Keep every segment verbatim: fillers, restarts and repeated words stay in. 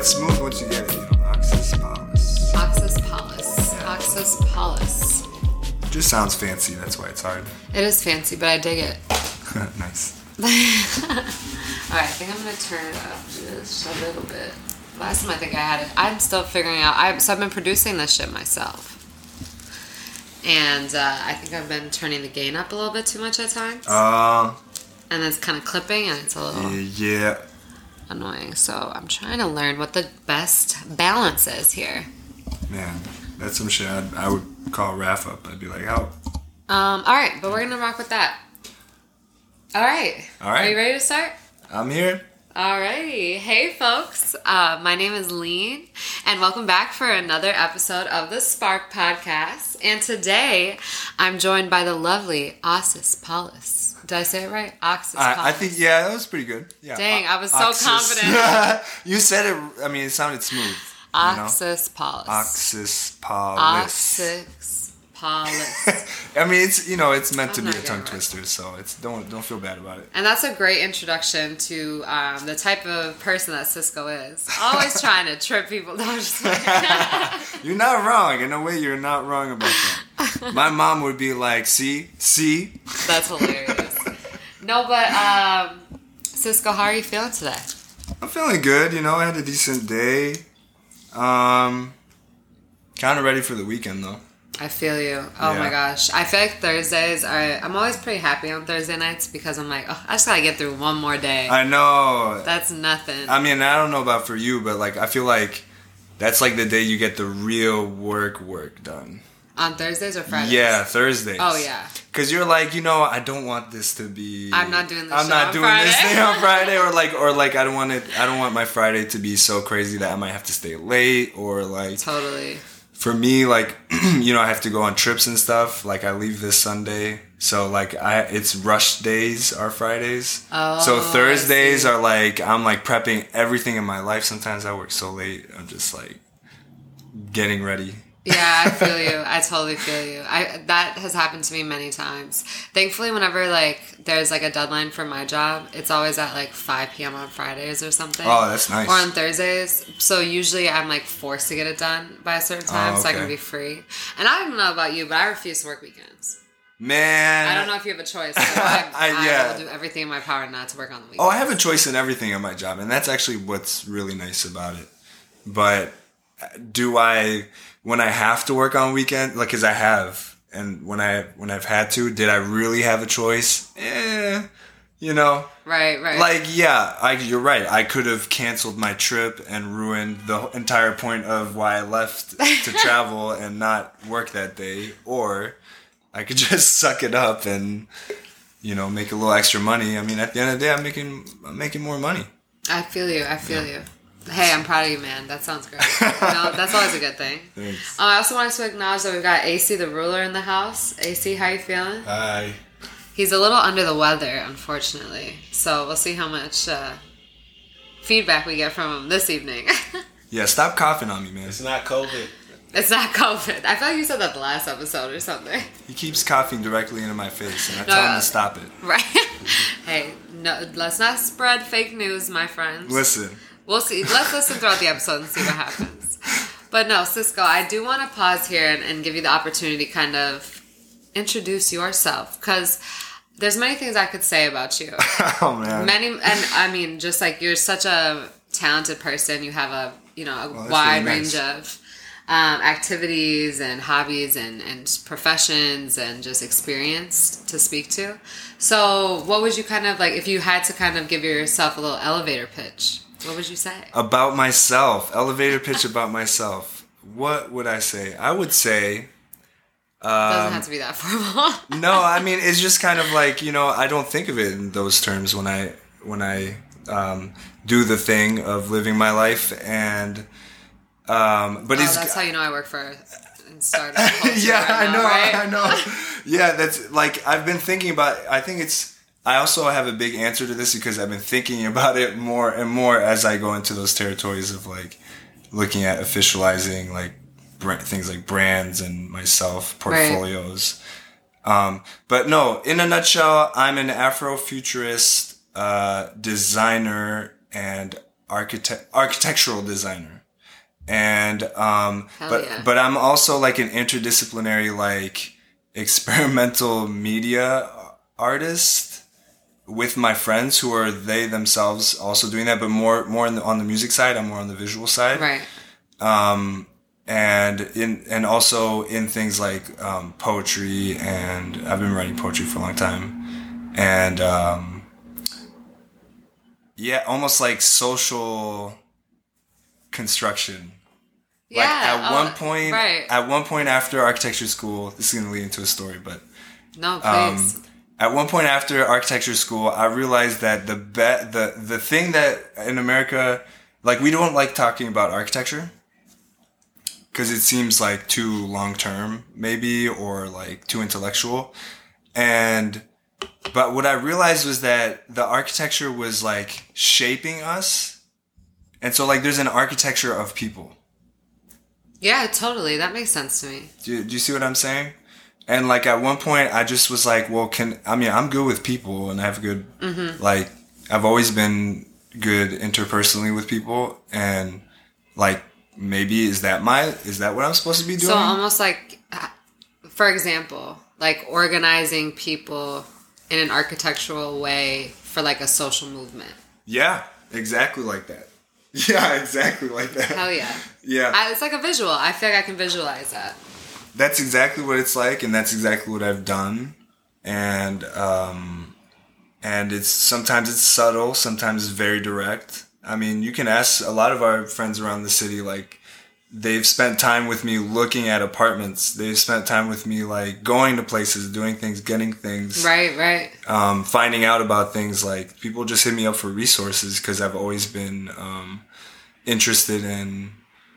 it's smooth once you get it. You know, Oxus Polish. Oxus Polish. Oxus Polish. Just sounds fancy. That's why it's hard. It is fancy, but I dig it. Nice. Alright, I think I'm going to turn it up just a little bit. Last time I think I had it. I'm still figuring out. I, so I've been producing this shit myself. And uh, I think I've been turning the gain up a little bit too much at times. Uh, and it's kind of clipping and it's a little yeah. annoying. So I'm trying to learn what the best balance is here. Man, that's some shit I'd, I would call Raph up. I'd be like, help. Um, Alright, but we're going to rock with that. Alright. All right. Are you ready to start? I'm here. Alrighty. Hey folks, uh, my name is Lean and welcome back for another episode of the Spark Podcast. And today I'm joined by the lovely Oxus Polish. Did I say it right? Oxus Polish. I, I think, yeah, that was pretty good. Yeah. Dang, o- I was so Oxus. confident. You said it, I mean, it sounded smooth. You know? Oxus Polish. Oxus Polish. Oxus Polish. I mean, it's, you know, it's meant I'm to be not a getting tongue it right. twister, so it's don't don't feel bad about it. And that's a great introduction to um, the type of person that Cisco is. Always trying to trip people. No, I'm just like You're not wrong. In a way, you're not wrong about that. My mom would be like, see? See? That's hilarious. No, but um, Cisco, how are you feeling today? I'm feeling good. You know, I had a decent day. Um, kind of ready for the weekend, though. I feel you. Oh Yeah. my gosh. I feel like Thursdays are, I'm always pretty happy on Thursday nights because I'm like, oh, I just gotta get through one more day. I know. That's nothing. I mean, I don't know about for you, but like, I feel like that's like the day you get the real work work done. On Thursdays or Fridays? Yeah, Thursdays. Oh, yeah. Because you're like, you know, I don't want this to be. I'm not doing this I'm shit not on doing Friday. this thing on Friday, or like, or like, I don't want it. I don't want my Friday to be so crazy that I might have to stay late, or like. Totally. For me, like, you know, I have to go on trips and stuff. Like, I leave this Sunday, so like, I it's rush days are Fridays. Oh, so Thursdays I see. are like, I'm like prepping everything in my life. Sometimes I work so late, I'm just like getting ready. Yeah, I feel you. I totally feel you. I that has happened to me many times. Thankfully, whenever like there's like a deadline for my job, it's always at like five p.m. on Fridays or something. Oh, that's nice. Or on Thursdays. So usually I'm like forced to get it done by a certain time Oh, so I can okay. be free. And I don't know about you, but I refuse to work weekends. Man. I don't know if you have a choice. But I, I- I yeah. will do everything in my power not to work on the weekends. Oh, I have a choice in everything in my job, and that's actually what's really nice about it. But do I, when I have to work on weekend, like, cause I have, and when I, when I've had to, did I really have a choice? Eh, you know? Right, right. Like, yeah, I, you're right. I could have canceled my trip and ruined the entire point of why I left to travel and not work that day. Or I could just suck it up and, you know, make a little extra money. I mean, at the end of the day, I'm making, I'm making more money. I feel you. I feel you. Hey, I'm proud of you, man. That sounds great. You know, that's always a good thing. Thanks. Um, I also wanted to acknowledge that we've got A C the ruler in the house. A C, how you feeling? Hi. He's a little under the weather, unfortunately. So we'll see how much uh, feedback we get from him this evening. Yeah, stop coughing on me, man. It's not COVID. It's not COVID. I feel like you said that the last episode or something. He keeps coughing directly into my face, and I No, tell him uh, to stop it. Right? Hey, no, let's not spread fake news, my friends. Listen. We'll see. Let's listen throughout the episode and see what happens. But no, Cisco, I do want to pause here and, and give you the opportunity to kind of introduce yourself, because there's many things I could say about you. Oh, man. Many, and I mean, just like you're such a talented person. You have a, you know, a Well, that's wide really range nice. of um, activities and hobbies and, and professions and just experience to speak to. So what would you kind of like, if you had to kind of give yourself a little elevator pitch, what would you say? About myself. Elevator pitch about myself. What would I say? I would say... It doesn't have to be that formal. No, I mean, it's just kind of like, you know, I don't think of it in those terms when I when I um, do the thing of living my life. And um, but Oh, it's that's how you know I work for in startup culture yeah, right I now, know, right? I know. Yeah, that's like, I've been thinking about, I think it's, I also have a big answer to this because I've been thinking about it more and more as I go into those territories of like looking at officializing like brand, things like brands and myself, portfolios. Right. Um, but no, in a nutshell, I'm an Afrofuturist uh, designer and architect architectural designer, and um, Hell but yeah. but I'm also like an interdisciplinary like experimental media artist with my friends who are they themselves also doing that, but more more in the, on the music side. I'm more on the visual side, Right. um, and in and also in things like um, poetry, and I've been writing poetry for a long time, and um, yeah, almost like social construction. Yeah. Like at oh, one point, Right. at one point after architecture school, this is gonna lead into a story, but No, um, please. at one point after architecture school, I realized that the be- the the thing that in America, like we don't like talking about architecture because it seems like too long term, maybe, or like too intellectual. And but what I realized was that the architecture was like shaping us, and so like there's an architecture of people. Yeah, totally. That makes sense to me. Do you, do you see what I'm saying? And like at one point, I just was like, well, can I mean I'm good with people, and I have good Mm-hmm. like I've always been good interpersonally with people, and like maybe is that my is that what I'm supposed to be doing? So almost like, for example, like organizing people in an architectural way for like a social movement. Yeah, exactly like that. Yeah, exactly like that. Hell yeah. Yeah. I, it's like a visual. I feel like I can visualize that. That's exactly what it's like, and that's exactly what I've done. And um and it's sometimes it's subtle, sometimes it's very direct. I mean, you can ask a lot of our friends around the city, like they've spent time with me looking at apartments. They've spent time with me like going to places, doing things, getting things. Right, right. Um, finding out about things. Like people just hit me up for resources because I've always been um, interested in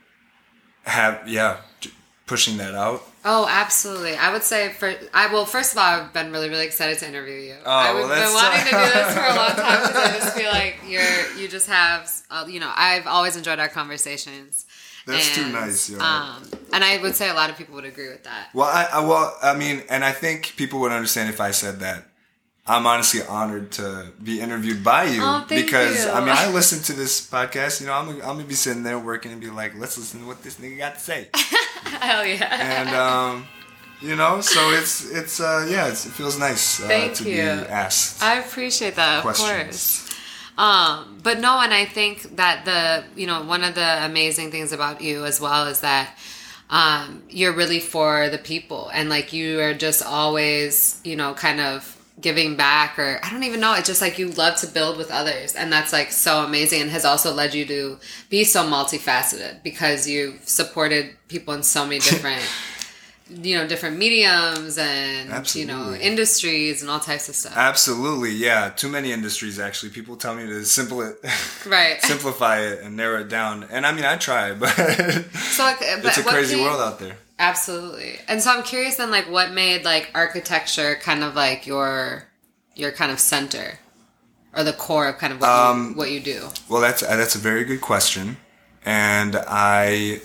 have yeah pushing that out. Oh, absolutely. I would say for I well, first of all, I've been really, really excited to interview you. Oh, I've well, been that's- wanting to do this for a long time because I just feel like you're you just have uh, you know I've always enjoyed our conversations. That's too And, nice, yo. Um, and I would say a lot of people would agree with that. Well, I, I well, I mean, and I think people would understand if I said that. I'm honestly honored to be interviewed by you Oh, thank because you. I mean I listen to this podcast. You know, I'm I'm gonna be sitting there working and be like, let's listen to what this nigga got to say. Hell yeah. And um, you know, so it's it's uh, yeah, it's, it feels nice uh, Thank to you. be asked. I appreciate that, of questions. course. Um, but no, and I think that the, you know, one of the amazing things about you as well is that um, you're really for the people, and like you are just always, you know, kind of giving back, or I don't even know, it's just like you love to build with others, and that's like so amazing, and has also led you to be so multifaceted because you've supported people in so many different you know, different mediums and, Absolutely. you know, industries and all types of stuff. Absolutely, yeah. Too many industries, actually. People tell me to simple it, Right. simplify it and narrow it down. And I mean, I try, but So, like, but it's a what crazy came- world out there. Absolutely. And so I'm curious then, like, what made, like, architecture kind of, like, your your kind of center or the core of kind of what, Um, you, what you do? Well, that's that's a very good question, and I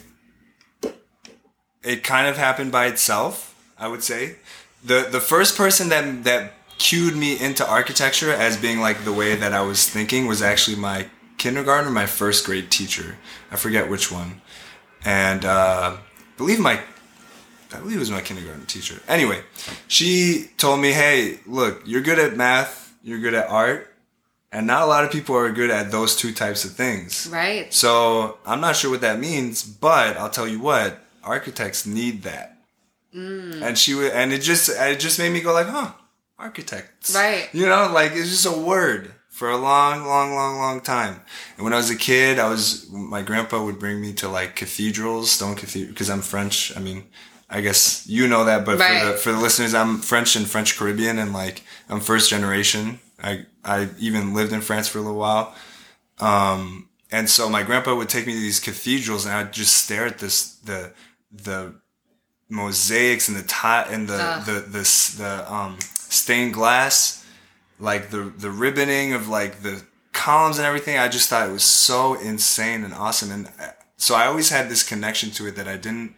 it kind of happened by itself. I would say the the first person that that cued me into architecture as being like the way that I was thinking was actually my kindergarten or my first grade teacher. I forget which one, and uh, I believe my I believe it was my kindergarten teacher. Anyway, she told me, "Hey, look, you're good at math, you're good at art." And not a lot of people are good at those two types of things. Right. So I'm not sure what that means, but I'll tell you what, architects need that. Mm. And she would, and it just, it just made me go like, huh, architects. Right. You know, like it's just a word for a long, long, long, long time. And when I was a kid, I was, my grandpa would bring me to like cathedrals, stone cathedral, because I'm French. I mean, I guess you know that, but right. for the, for the listeners, I'm French and French Caribbean, and like I'm first generation. I I even lived in France for a little while. Um, and so my grandpa would take me to these cathedrals, and I'd just stare at this, the, the mosaics and the tie and the, uh. the, the, the, the, um, stained glass, like the, the ribboning of like the columns and everything. I just thought it was so insane and awesome. And so I always had this connection to it that I didn't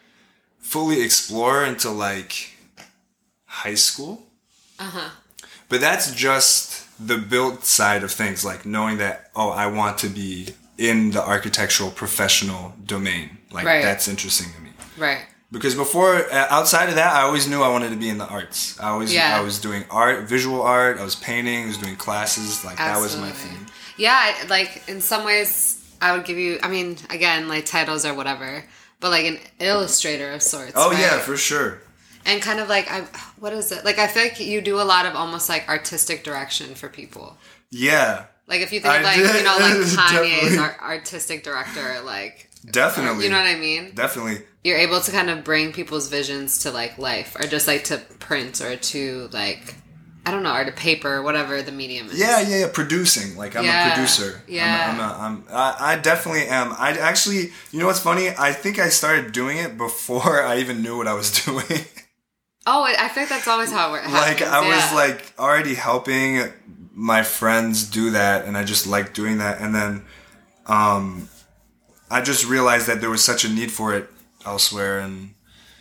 fully explore until like high school. Uh-huh. but that's just the built side of things, like knowing that, oh, I want to be in the architectural professional domain. Like, right. That's interesting to me. Right. Because before, outside of that, I always knew I wanted to be in the arts. I always, yeah. I was doing art, visual art. I was painting. I was doing classes. Like, Absolutely. That was my thing. Yeah, like, in some ways, I would give you, I mean, again, like, titles or whatever, but, like, an illustrator of sorts. Oh, right? yeah, for sure. And kind of like, I, what is it? Like, I feel like you do a lot of almost like artistic direction for people. Yeah. Like, if you think of like, did. you know, like Kanye's art, artistic director, like. Definitely. Or, you know what I mean? Definitely. You're able to kind of bring people's visions to like life or just like to print or to like, I don't know, or to paper, whatever the medium is. Yeah, yeah, yeah. Producing. Like, I'm yeah. a producer. Yeah. I'm a, I'm a, I'm, I, I definitely am. I actually, you know what's funny? I think I started doing it before I even knew what I was doing. Oh, I think that's always how it happens. Like, I yeah. was, like, already helping my friends do that, and I just liked doing that. And then um, I just realized that there was such a need for it elsewhere, and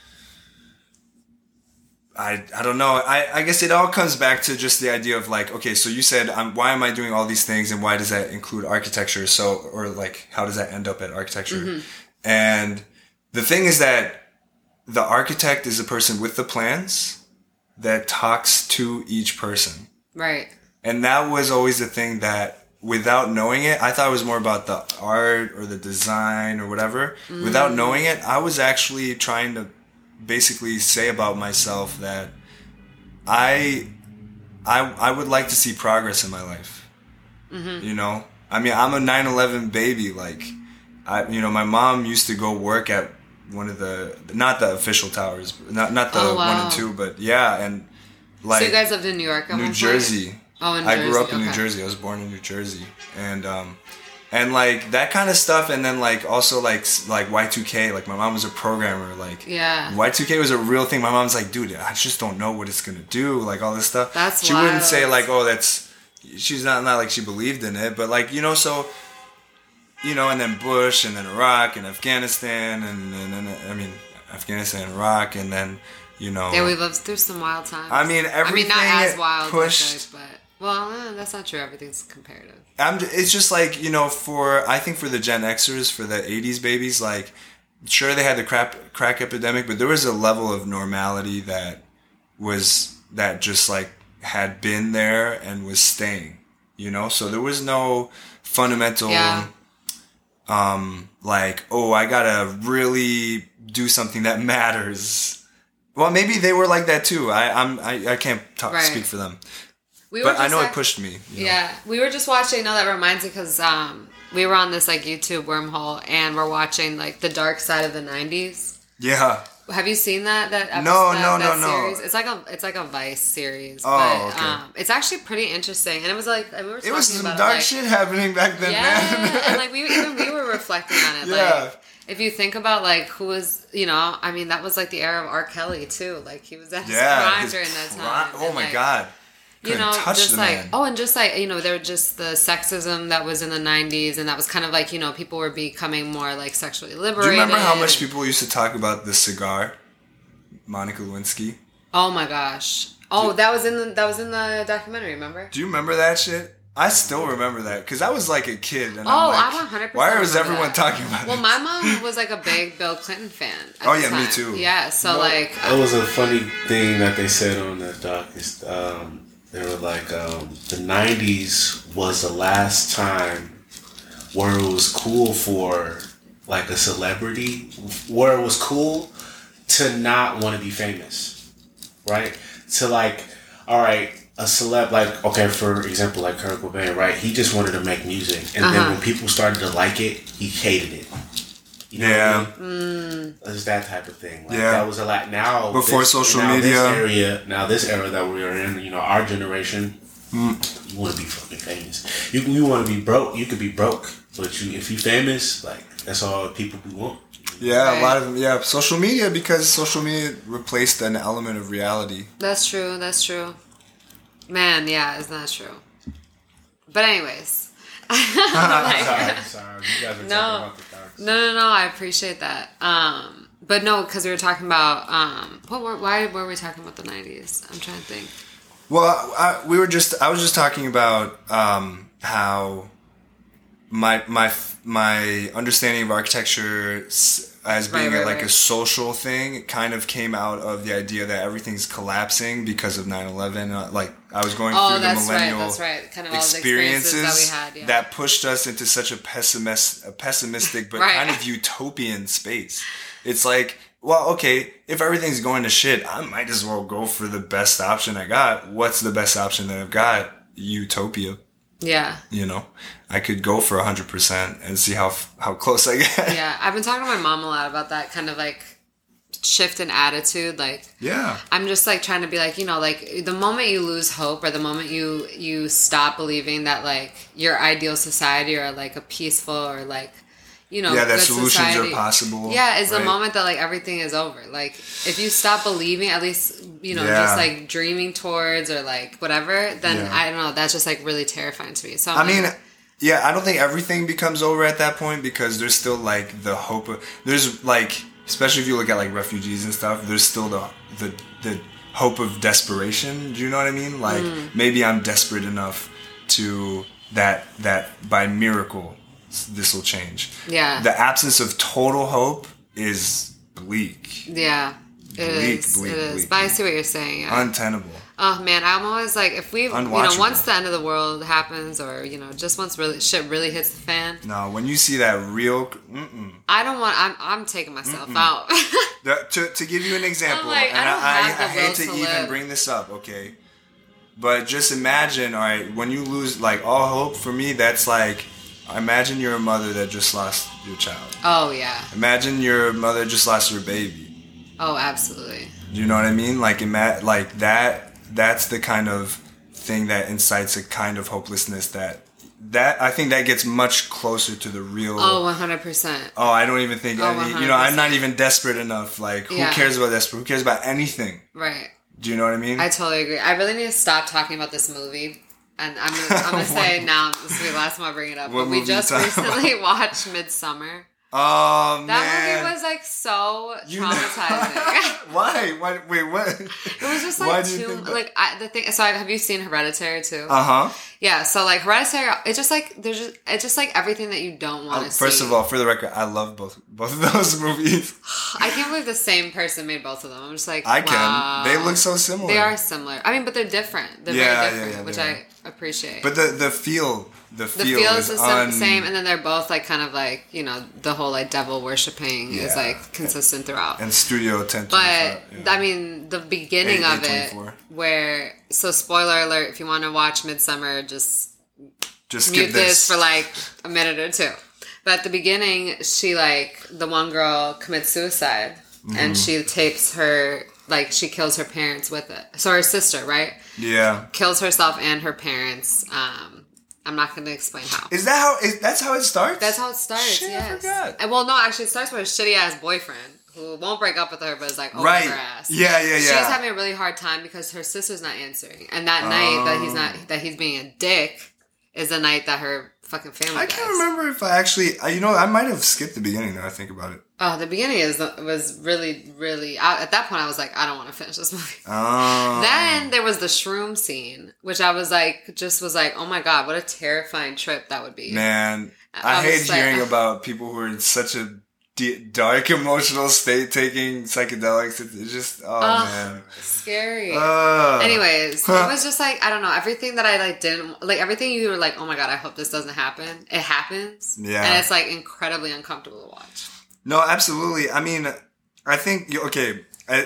I I don't know. I, I guess it all comes back to just the idea of, like, okay, so you said, um, why am I doing all these things, and why does that include architecture? So, or, like, how does that end up at architecture? Mm-hmm. And the thing is that the architect is a person with the plans that talks to each person. Right. And that was always the thing that, without knowing it, I thought it was more about the art or the design or whatever. Mm. Without knowing it, I was actually trying to basically say about myself that I I, I would like to see progress in my life. Mm-hmm. You know? I mean, I'm a nine eleven baby. Like, I, you know, my mom used to go work at one of the, not the official towers, not not the oh, wow. one and two, but yeah, and like. So you guys lived in New York? New Jersey. Point? Oh, in I Jersey. grew up in okay. New Jersey. I was born in New Jersey, and um, and like that kind of stuff, and then like also like like Y two K. Like, my mom was a programmer. Like, yeah, Y two K was a real thing. My mom's like, dude, I just don't know what it's gonna do. Like, all this stuff. That's she wild. wouldn't say like, oh, that's. She's not not like she believed in it, but like, you know, so. You know, and then Bush, and then Iraq, and Afghanistan, and, and, and I mean, Afghanistan, and Iraq, and then, you know. Yeah, we lived through some wild times. I mean, everything. I mean, not as wild, pushed, but well, eh, that's not true. Everything's comparative. I'm. It's just like, you know, for I think for the Gen Xers, for the eighties babies, like, sure they had the crap crack epidemic, but there was a level of normality that was that just like had been there and was staying. You know, so there was no fundamental. Yeah. Um, like, oh, I gotta really do something that matters. Well, maybe they were like that too. I, I'm, I, I can't talk, right. speak for them. We but I know like, it pushed me. You know? Yeah, we were just watching. No, that reminds me because um, we were on this like YouTube wormhole and we're watching like the dark side of the nineties. Yeah. Have you seen that? That episode, no, that, no, that no, series? no. It's like a it's like a Vice series. Oh, but, okay. Um, it's actually pretty interesting, and it was like we were. It was some about dark it, like, shit happening back then, yeah, man. and like we even we were reflecting on it. Yeah. Like, if you think about like who was, you know, I mean that was like the era of R. Kelly too. Like he was at his yeah, prime his during that pri- time. Oh and, my like, god. You know, touch just the like man. oh, and just like you know, there was just the sexism that was in the nineties, and that was kind of like you know, people were becoming more like sexually liberated. Do you remember how much people used to talk about the cigar, Monica Lewinsky? Oh my gosh! Oh, Do, that was in the that was in the documentary. Remember? Do you remember that shit? I still remember that because I was like a kid. And oh, I'm like, I one hundred percent. Why was everyone that. talking about it? Well, my mom was like a big Bill Clinton fan. Oh yeah, time. me too. Yeah, so no, like that was a funny thing that they said on that doc. Is, um, they were like, um, the nineties was the last time where it was cool for like a celebrity, where it was cool to not want to be famous, right? To like, all right. A celeb, like, okay, for example, like Kurt Cobain, right? He just wanted to make music. And uh-huh. then when people started to like it, he hated it. You know yeah. what I mean? Mm. It was that type of thing. Like, yeah. That was a lot. Now, before this, social now media. This area, now, this era that we are in, you know, our generation, mm. you want to be fucking famous. You, you want to be broke. You could be broke. But you, if you famous, like, that's all people we want. Yeah, right. a lot of them. Yeah, social media, because social media replaced an element of reality. That's true. That's true. Man, yeah, isn't that true? But anyways. like, sorry, sorry. You guys were no, talking about the docs. No, no, no, I appreciate that. Um, but no, because we were talking about, um, what were, why were we talking about the nineties? I'm trying to think. Well, I, we were just. I was just talking about um, how my my my understanding of architecture as being right, right, a, like right. a social thing kind of came out of the idea that everything's collapsing because of nine eleven. Uh, like I was going Oh, through the that's right. millennial That's right. Kind of all the experiences experiences that we had. Yeah. that pushed us into such a pessimist, a pessimistic but Right. kind of utopian space. It's like, well, okay, if everything's going to shit, I might as well go for the best option I got. What's the best option that I've got? Utopia. Yeah. You know, I could go for one hundred percent and see how how close I get. Yeah. I've been talking to my mom a lot about that kind of like shift in attitude. Like, Yeah. I'm just like trying to be like, you know, like the moment you lose hope or the moment you you stop believing that like your ideal society or like a peaceful or like, you know, Yeah, that good solutions society, are possible. yeah, is the right? moment that like everything is over. Like if you stop believing, at least, you know, Yeah. just like dreaming towards or like whatever, then Yeah. I don't know, that's just like really terrifying to me. So I'm I mean, like, yeah, I don't think everything becomes over at that point because there's still like the hope of there's like especially if you look at like refugees and stuff, there's still the the the hope of desperation. Do you know what I mean? Like Mm. maybe I'm desperate enough to that that by miracle this will change. Yeah. The absence of total hope is bleak, yeah, it bleak, is. bleak, it is. bleak, But I bleak. see what you're saying. Yeah. untenable. Oh man, I'm always like, if we, you know, Unwatchable. once the end of the world happens, or you know, just once really shit really hits the fan, No, when you see that real, mm-mm. I don't want. I'm, I'm taking myself out. The- to to give you an example, I'm like, and I don't I, have I, the hate will to, to even live. bring this up, okay, but just imagine, all right, when you lose like all hope. For me, that's like, imagine you're a mother that just lost your child. Oh yeah. Imagine you're a mother just lost your baby. Oh, absolutely. Do you know what I mean? Like, ima- like that. That's the kind of thing that incites a kind of hopelessness that that I think that gets much closer to the real. Oh, one hundred percent. Oh, I don't even think. Oh, I, you know, I'm not even desperate enough. Like, who Yeah. cares about desperate? Who cares about anything? Right. Do you know what I mean? I totally agree. I really need to stop talking about this movie. And I'm gonna, I'm gonna say now, this will be the last time I bring it up. What But we movie just you talking recently watched Midsummer. oh man, That movie was like so You know- traumatizing. Why? Why? Wait, what? It was just Why like do you too think that? like I, the thing. So have you seen Hereditary too? Uh huh. Yeah. So like Hereditary, it's just like there's just it's just like everything that you don't want to see. Uh, First of all, for the record, I love both both of those movies. I can't believe the same person made both of them. I'm just like I can. wow. They look so similar. They are similar. I mean, but they're different. They're Yeah, very yeah, different, yeah, which they I appreciate. But the the feel, the the feel, feel is is the un- same, and then they're both like kind of like, you know, the whole like devil worshipping is Yeah. like consistent throughout. and studio attention. But yeah. I mean, the beginning A- of it, A24. where so spoiler alert, if you want to watch Midsummer, just just skip mute this. this for like a minute or two. But at the beginning, she like the one girl commits suicide, Mm-hmm. and she tapes her like she kills her parents with it. So her sister, right, Yeah. kills herself and her parents. Um, I'm not going to explain how. Is that how? Is, that's how it starts. That's how it starts. Shit, I yes. forgot. And, well, no, actually, it starts with a shitty ass boyfriend who won't break up with her, but is like over Right. her ass. Yeah, yeah, yeah. She's having a really hard time because her sister's not answering, and that night that he's not that he's being a dick is the night that her fucking family. I dies. can't remember if I actually. I, you know, I might have skipped the beginning. Now I think about it. Oh, the beginning is was really, really. I, at that point, I was like, I don't want to finish this movie. Oh. Then there was the shroom scene, which I was like, just was like, oh my god, what a terrifying trip that would be. Man, I I, was hate like- hearing about people who are in such a d- dark emotional state taking psychedelics. It's it's just, oh Ugh. man. Scary. Ugh. Anyways, Huh. it was just like I don't know, everything that I like didn't like everything you were like, oh my god, I hope this doesn't happen. It happens. Yeah. And it's like incredibly uncomfortable to watch. No, absolutely. I mean, I think, you- okay. I,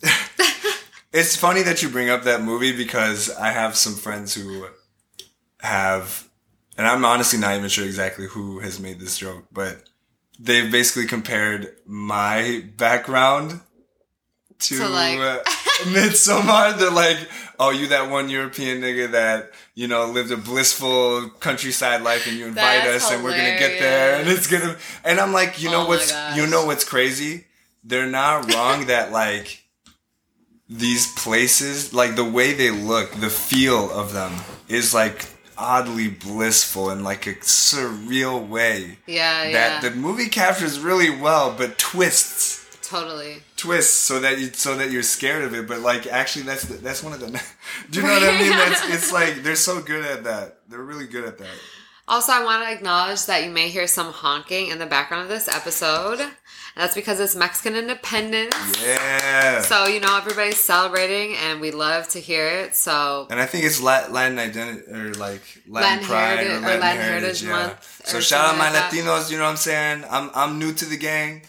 it's funny that you bring up that movie because I have some friends who have, and I'm honestly not even sure exactly who has made this joke, but they've basically compared my background to, To, like- uh, Midsommar. They're like, oh, you that one European nigga that, you know, lived a blissful countryside life and you invite That's us and we're gonna get there and it's gonna, and I'm like, you know Oh my what's, gosh. you know what's crazy? They're not wrong that like these places, like the way they look, the feel of them is like oddly blissful in like a surreal way Yeah, that yeah. the movie captures really well, but twists Totally. twists so that you so that you're scared of it. But like actually, that's the, that's one of the. Do you know what I mean? That's it's like they're so good at that. They're really good at that. Also, I want to acknowledge that you may hear some honking in the background of this episode. And that's because it's Mexican independence. Yeah. So, you know, everybody's celebrating and we love to hear it. So, and I think it's Latin identity or like Latin, Latin pride Heritage, or or Latin, Latin Heritage, Heritage yeah. Month. So or shout out my like Latinos, you know what I'm saying? I'm I'm new to the gang.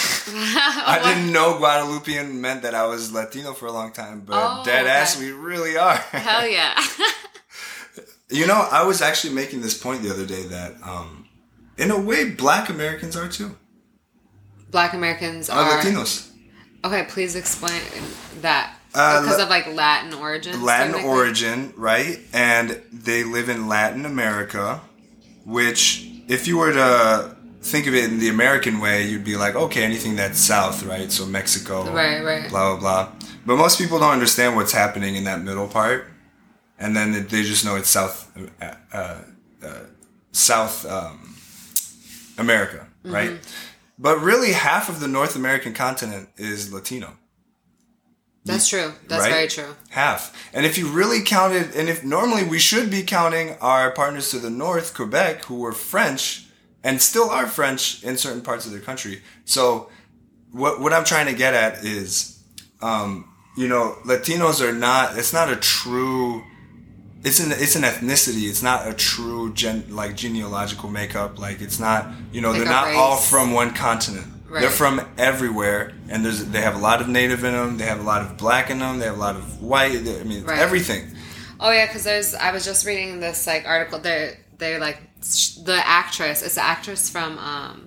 I didn't know Guadalupean meant that I was Latino for a long time, but oh, dead okay. ass, we really are. Hell yeah. You know, I was actually making this point the other day that, um, in a way, Black Americans are too. Black Americans are, are Latinos. Okay, please explain that. Uh, because of like Latin origin. Latin origin, right? And they live in Latin America, which, if you were to think of it in the American way, you'd be like, okay, anything that's south, right? So Mexico, right, right. blah, blah, blah. But most people don't understand what's happening in that middle part. And then they just know it's South uh, uh, uh, South um, America, right? Mm-hmm. But really, half of the North American continent is Latino. That's true. That's right? very true. Half. And if you really counted, and if normally we should be counting our partners to the north, Quebec, who were French, and still are French in certain parts of their country. So what what I'm trying to get at is, um, you know, Latinos are not, it's not a true... It's an it's an ethnicity. It's not a true gen, like genealogical makeup. Like it's not, you know, like they're not race. all from one continent. Right. They're from everywhere, and there's they have a lot of native in them. They have a lot of black in them. They have a lot of white. I mean, right. everything. Oh yeah, because there's I was just reading this like article. They're they're like the actress. It's the actress from um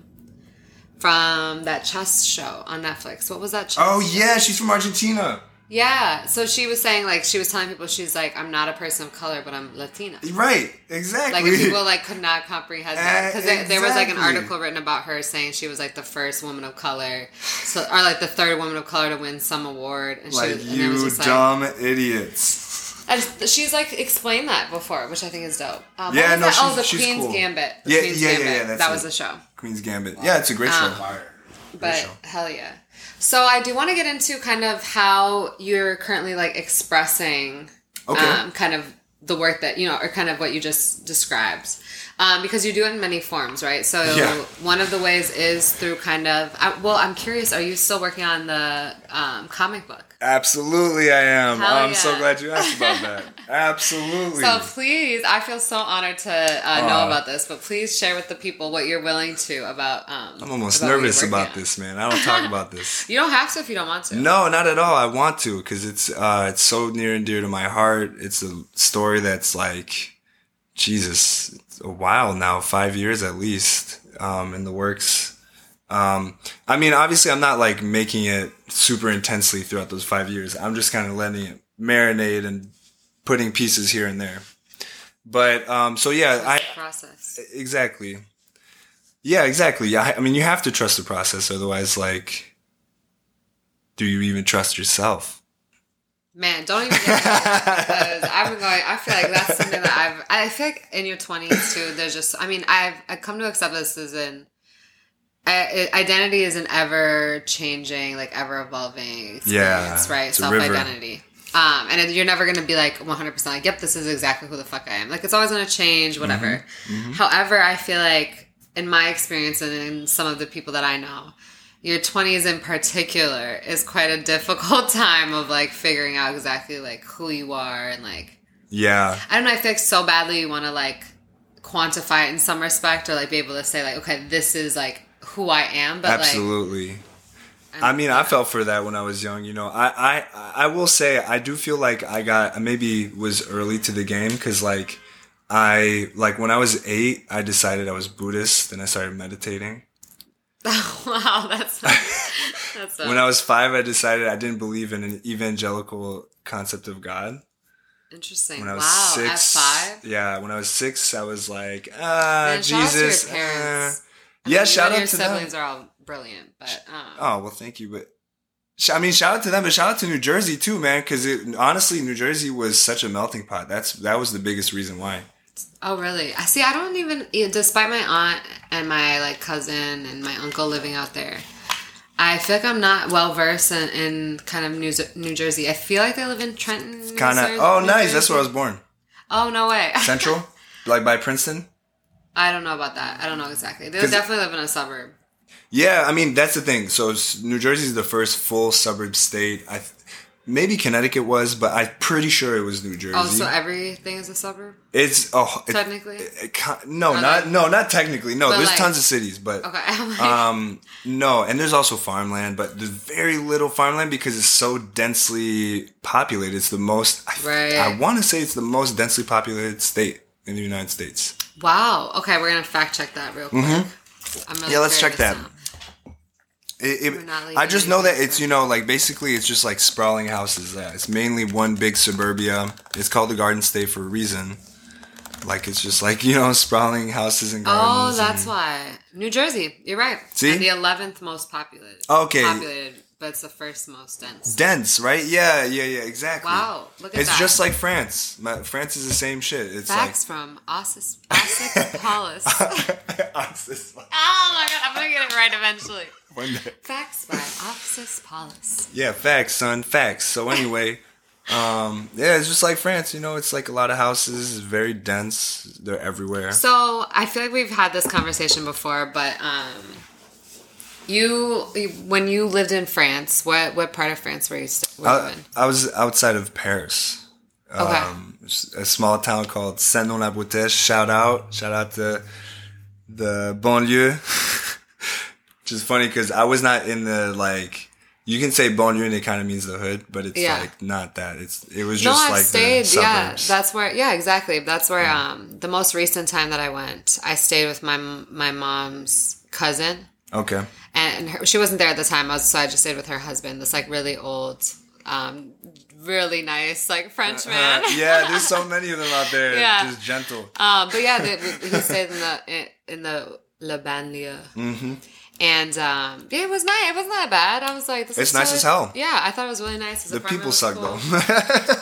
from that chess show on Netflix. What was that? Chess oh show? yeah, she's from Argentina. Yeah, so she was saying, like, she was telling people, she's like, I'm not a person of color, but I'm Latina. Right, exactly. Like, people, like, could not comprehend that. Because uh, exactly. there was, like, an article written about her saying she was, like, the first woman of color, so or, like, the third woman of color to win some award. And like, she was, and you it was just, dumb like, idiots. And she's, like, explained that before, which I think is dope. Um, yeah, no, that? she's Oh, the she's Queen's cool. Gambit. The yeah, Queen's yeah, Gambit. yeah, yeah, that's That it. was the show. Queen's Gambit. Yeah, it's a great um, show. But, show. Hell yeah. So I do want to get into kind of how you're currently like expressing okay. um, kind of the work that, you know, or kind of what you just described. Um, because you do it in many forms, right? So yeah. one of the ways is through kind of, I, well, I'm curious, are you still working on the um, comic book? Absolutely I am. Hell I'm yeah. so glad you asked about that. Absolutely. So please, I feel so honored to uh, know uh, about this, but please share with the people what you're willing to about um I'm almost about nervous about on. this, man. I don't talk about this. You don't have to if you don't want to. No, not at all. I want to because it's uh, it's so near and dear to my heart. It's a story that's like, Jesus, it's a while now, five years at least um, in the works. Um, I mean, obviously I'm not like making it super intensely throughout those five years. I'm just kind of letting it marinate and putting pieces here and there. But, um, so yeah, I, process. Exactly. Yeah, exactly. Yeah. I mean, you have to trust the process. Otherwise, like, do you even trust yourself? Man, don't even get me because I've been going, I feel like that's something that I've, I feel like in your twenties too, there's just, I mean, I've, I've come to accept this as in, identity is an ever changing, like ever evolving experience, yeah, right? Self identity. Um, and you're never going to be like one hundred percent like, yep, this is exactly who the fuck I am. Like, it's always going to change, whatever. Mm-hmm. Mm-hmm. However, I feel like in my experience and in some of the people that I know, your twenties in particular is quite a difficult time of like figuring out exactly like who you are and like, yeah. I don't know. I feel like so badly you want to like quantify it in some respect or like be able to say like, okay, this is like who I am, but absolutely. Like, I mean, I felt for that when I was young. You know, I, I, I will say I do feel like I got maybe was early to the game because like I like when I was eight, I decided I was Buddhist and I started meditating. Oh, wow, that's that's. When I was five, I decided I didn't believe in an evangelical concept of God. Interesting. When I was wow, six, at five. Yeah, when I was six, I was like, ah, Man, Jesus. Shout out to your parents. Uh, Yeah, I mean, shout out your to siblings them. are all brilliant, but um, oh well, thank you. But I mean, shout out to them, but shout out to New Jersey too, man. Because honestly, New Jersey was such a melting pot. That's that was the biggest reason why. Oh really? I see. I don't even, despite my aunt and my like cousin and my uncle living out there, I feel like I'm not well versed in, in kind of New, New Jersey. I feel like they live in Trenton. Kind of. Oh, New nice. Jersey. That's where I was born. Oh, no way. Central? Like by Princeton? I don't know about that. I don't know exactly. They definitely live in a suburb. Yeah, I mean, that's the thing. So New Jersey is the first full suburb state. I Maybe Connecticut was, but I'm pretty sure it was New Jersey. Oh, so everything is a suburb? It's oh, it, technically. It, it, no, or not like, no, not technically. No, there's like, tons of cities, but okay. um, no, and there's also farmland, but there's very little farmland because it's so densely populated. It's the most. Right. I, I want to say it's the most densely populated state in the United States. Wow. Okay, we're gonna fact check that real quick. Mm-hmm. I'm really yeah, let's check that. Now. It, it, I just know that it's, you know, like basically it's just like sprawling houses. Yeah, it's mainly one big suburbia. It's called the Garden State for a reason. Like it's just like, you know, sprawling houses and gardens. Oh, that's and, why. New Jersey. You're right. See? And the eleventh most populated. Okay. Populated, but it's the first most dense. Dense, right? Yeah, yeah, yeah, exactly. Wow. Look at it's that. It's just like France. France is the same shit. It's Facts like, from Ossis Paulus. Ossis. Oh my god, I'm gonna get it right eventually. One day. Facts by Ossis Paulus. Yeah, facts, son. Facts. So anyway, um, yeah, it's just like France. You know, it's like a lot of houses. It's very dense. They're everywhere. So I feel like we've had this conversation before, but um, you, when you lived in France, what what part of France were you, st- were I, you in? I was outside of Paris. Okay. Um, a small town called Saint-Nom-la-Bretèche. Shout out. Shout out to the banlieue. Which is funny because I was not in the, like, you can say banlieue and it kind of means the hood, but it's yeah. like not that. It's It was no, just I've like stayed, the suburbs. Yeah, that's where, yeah, exactly. That's where, yeah. um, the most recent time that I went, I stayed with my my mom's cousin. Okay. And her, she wasn't there at the time, I was, so I just stayed with her husband, this, like, really old, um, really nice, like, French man. Uh, yeah, there's so many of them out there. Yeah. Just gentle. Um, but yeah, they, he stayed in the, in, in the Le Banlieue. Mm-hmm. And um, yeah, it was nice. It wasn't that bad. I was like, this it's is nice so, as hell. Yeah, I thought it was really nice. The people suck cool. though.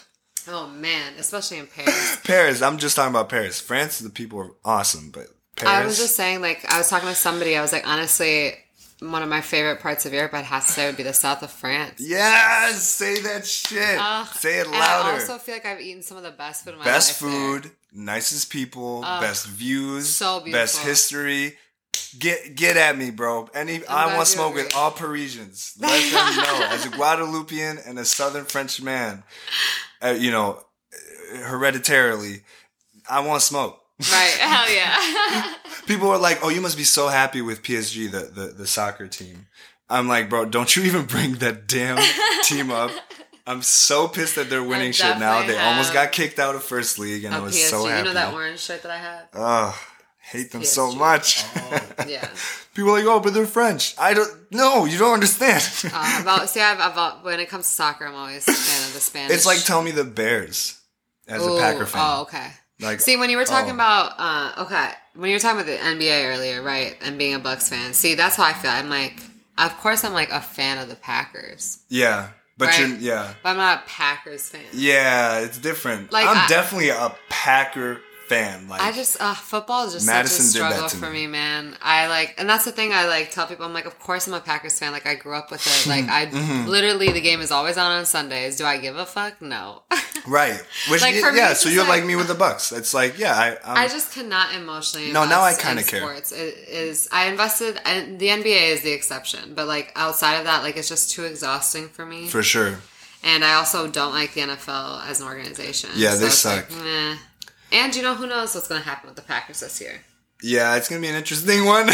Oh man, especially in Paris. Paris. I'm just talking about Paris. France, the people are awesome, but Paris. I was just saying, like, I was talking to somebody. I was like, honestly, one of my favorite parts of Europe, I'd have to say, would be the south of France. Yes, say that shit. Uh, say it louder. And I also feel like I've eaten some of the best food in my best life. Best food, there. Nicest people, uh, best views, so beautiful. Best history. Get get at me, bro. Any I want to smoke agree. with all Parisians. Let them know. As a Guadeloupean and a Southern French man, uh, you know, hereditarily, I want smoke. Right? Hell yeah. People are like, "Oh, you must be so happy with P S G, the the, the soccer team." I'm like, bro, don't you even bring that damn team up. I'm so pissed that they're winning shit now. They have. almost got kicked out of First League, and oh, I was P S G. so happy. You know that orange shirt that I have? Ugh. Hate them P S G. so much. Oh, yeah. People are like, oh, but they're French. I don't. No, you don't understand. uh, about, see, I've, I've, when it comes to soccer, I'm always a fan of the Spanish. It's like tell me the Bears as Ooh, a Packer fan. Oh, okay. Like, see, when you were talking oh. about, uh, okay, when you were talking about the N B A earlier, right, and being a Bucks fan. See, that's how I feel. I'm like, of course, I'm like a fan of the Packers. Yeah, but right? you're yeah. But I'm not a Packers fan. Yeah, it's different. Like, I'm I, definitely a Packer fan. Like I just uh, football is just Madison such a struggle to for me. me, man. I like, and that's the thing I like tell people. I'm like, of course I'm a Packers fan. Like I grew up with it. Like I mm-hmm. literally the game is always on on Sundays. Do I give a fuck? No. Right. Which like, for yeah. me, So you're like, like me with the Bucks. It's like yeah. I I'm, I just cannot emotionally. No, now I kind of care. Sports it is I invested, and the N B A is the exception. But like outside of that, like it's just too exhausting for me. For sure. And I also don't like the N F L as an organization. Yeah, so they it's suck. Like, meh. And you know, who knows what's going to happen with the Packers this year? Yeah, it's going to be an interesting one.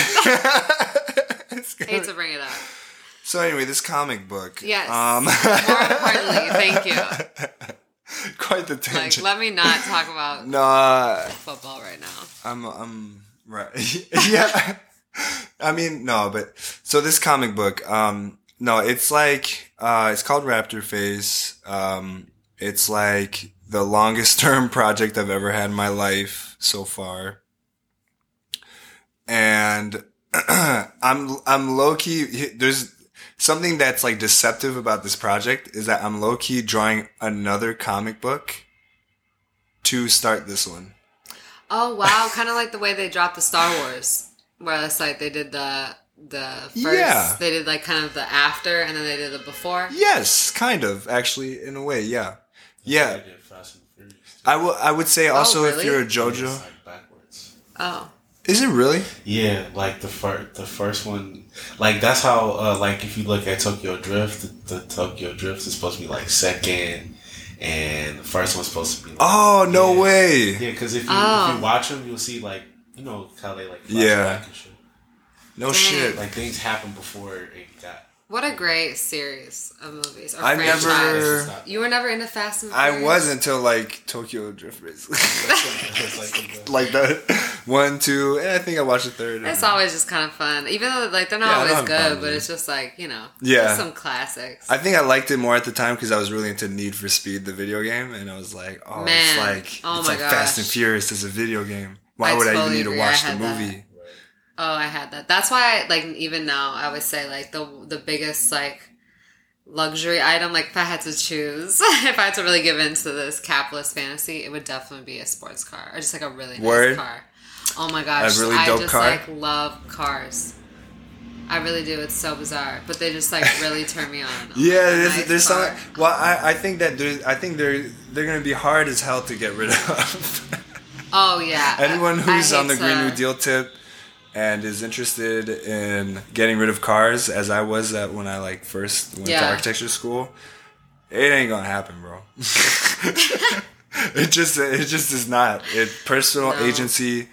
It's gonna... Hate to bring it up. So anyway, this comic book. Yes. Um... More importantly, thank you. Quite the tangent. Like, let me not talk about no, uh, football right now. I'm, I'm right. Yeah. I mean, no, but so this comic book, um, no, it's like, uh, it's called Raptor Face. Um, it's like the longest term project I've ever had in my life so far. And I'm, I'm low key, there's something that's like deceptive about this project is that I'm low key drawing another comic book to start this one. Oh, wow. Kind of like the way they dropped the Star Wars, where it's like they did the, the first. Yeah. They did like kind of the after, and then they did the before. Yes, kind of actually, in a way. Yeah, yeah. They did Fast and Furious too. I will. I would say also if really? you're a It's JoJo, like backwards. Oh. is it really? Yeah, like the first, the first one, like that's how, uh, like if you look at Tokyo Drift, the, the Tokyo Drift is supposed to be like second, and the first one's supposed to be. Like, Oh no yeah. way! Yeah, because if you Oh. if you watch them, you'll see like you know how they like flash Yeah. back and shit. No Dang. shit. Like things happen before it got. What a great series of movies. Or I franchise. never- You were never into Fast and I Furious? was until like Tokyo Drift, basically. It's like the- like that one, two, and I think I watched the third. It's always just kind of fun. Even though, like, they're not Yeah, I don't always have a problem good, with but it. it's just like, you know, Yeah. just some classics. I think I liked it more at the time because I was really into Need for Speed, the video game, and I was like, oh, Man. it's like Oh it's my like Fast and gosh. Furious as a video game. Why I would I totally even need agree. to I watch the had that. movie? Oh, I had that. That's why, like, even now, I would say, like, the the biggest, like, luxury item, like, if I had to choose, if I had to really give into this capitalist fantasy, it would definitely be a sports car. Or just, like, a really nice Word. car. Oh, my gosh. A really I dope just, car? like, love cars. I really do. It's so bizarre. But they just, like, really turn me on. Yeah, A there's, nice there's car. some. Well, I, I think that there's. I think they're they're gonna be hard as hell to get rid of. Oh, yeah. Anyone I- I who's on hate the Green to- New Deal tip and is interested in getting rid of cars, as I was at when I like first went to Yeah. architecture school, it ain't gonna happen, bro. it just it just is not. It personal No. agency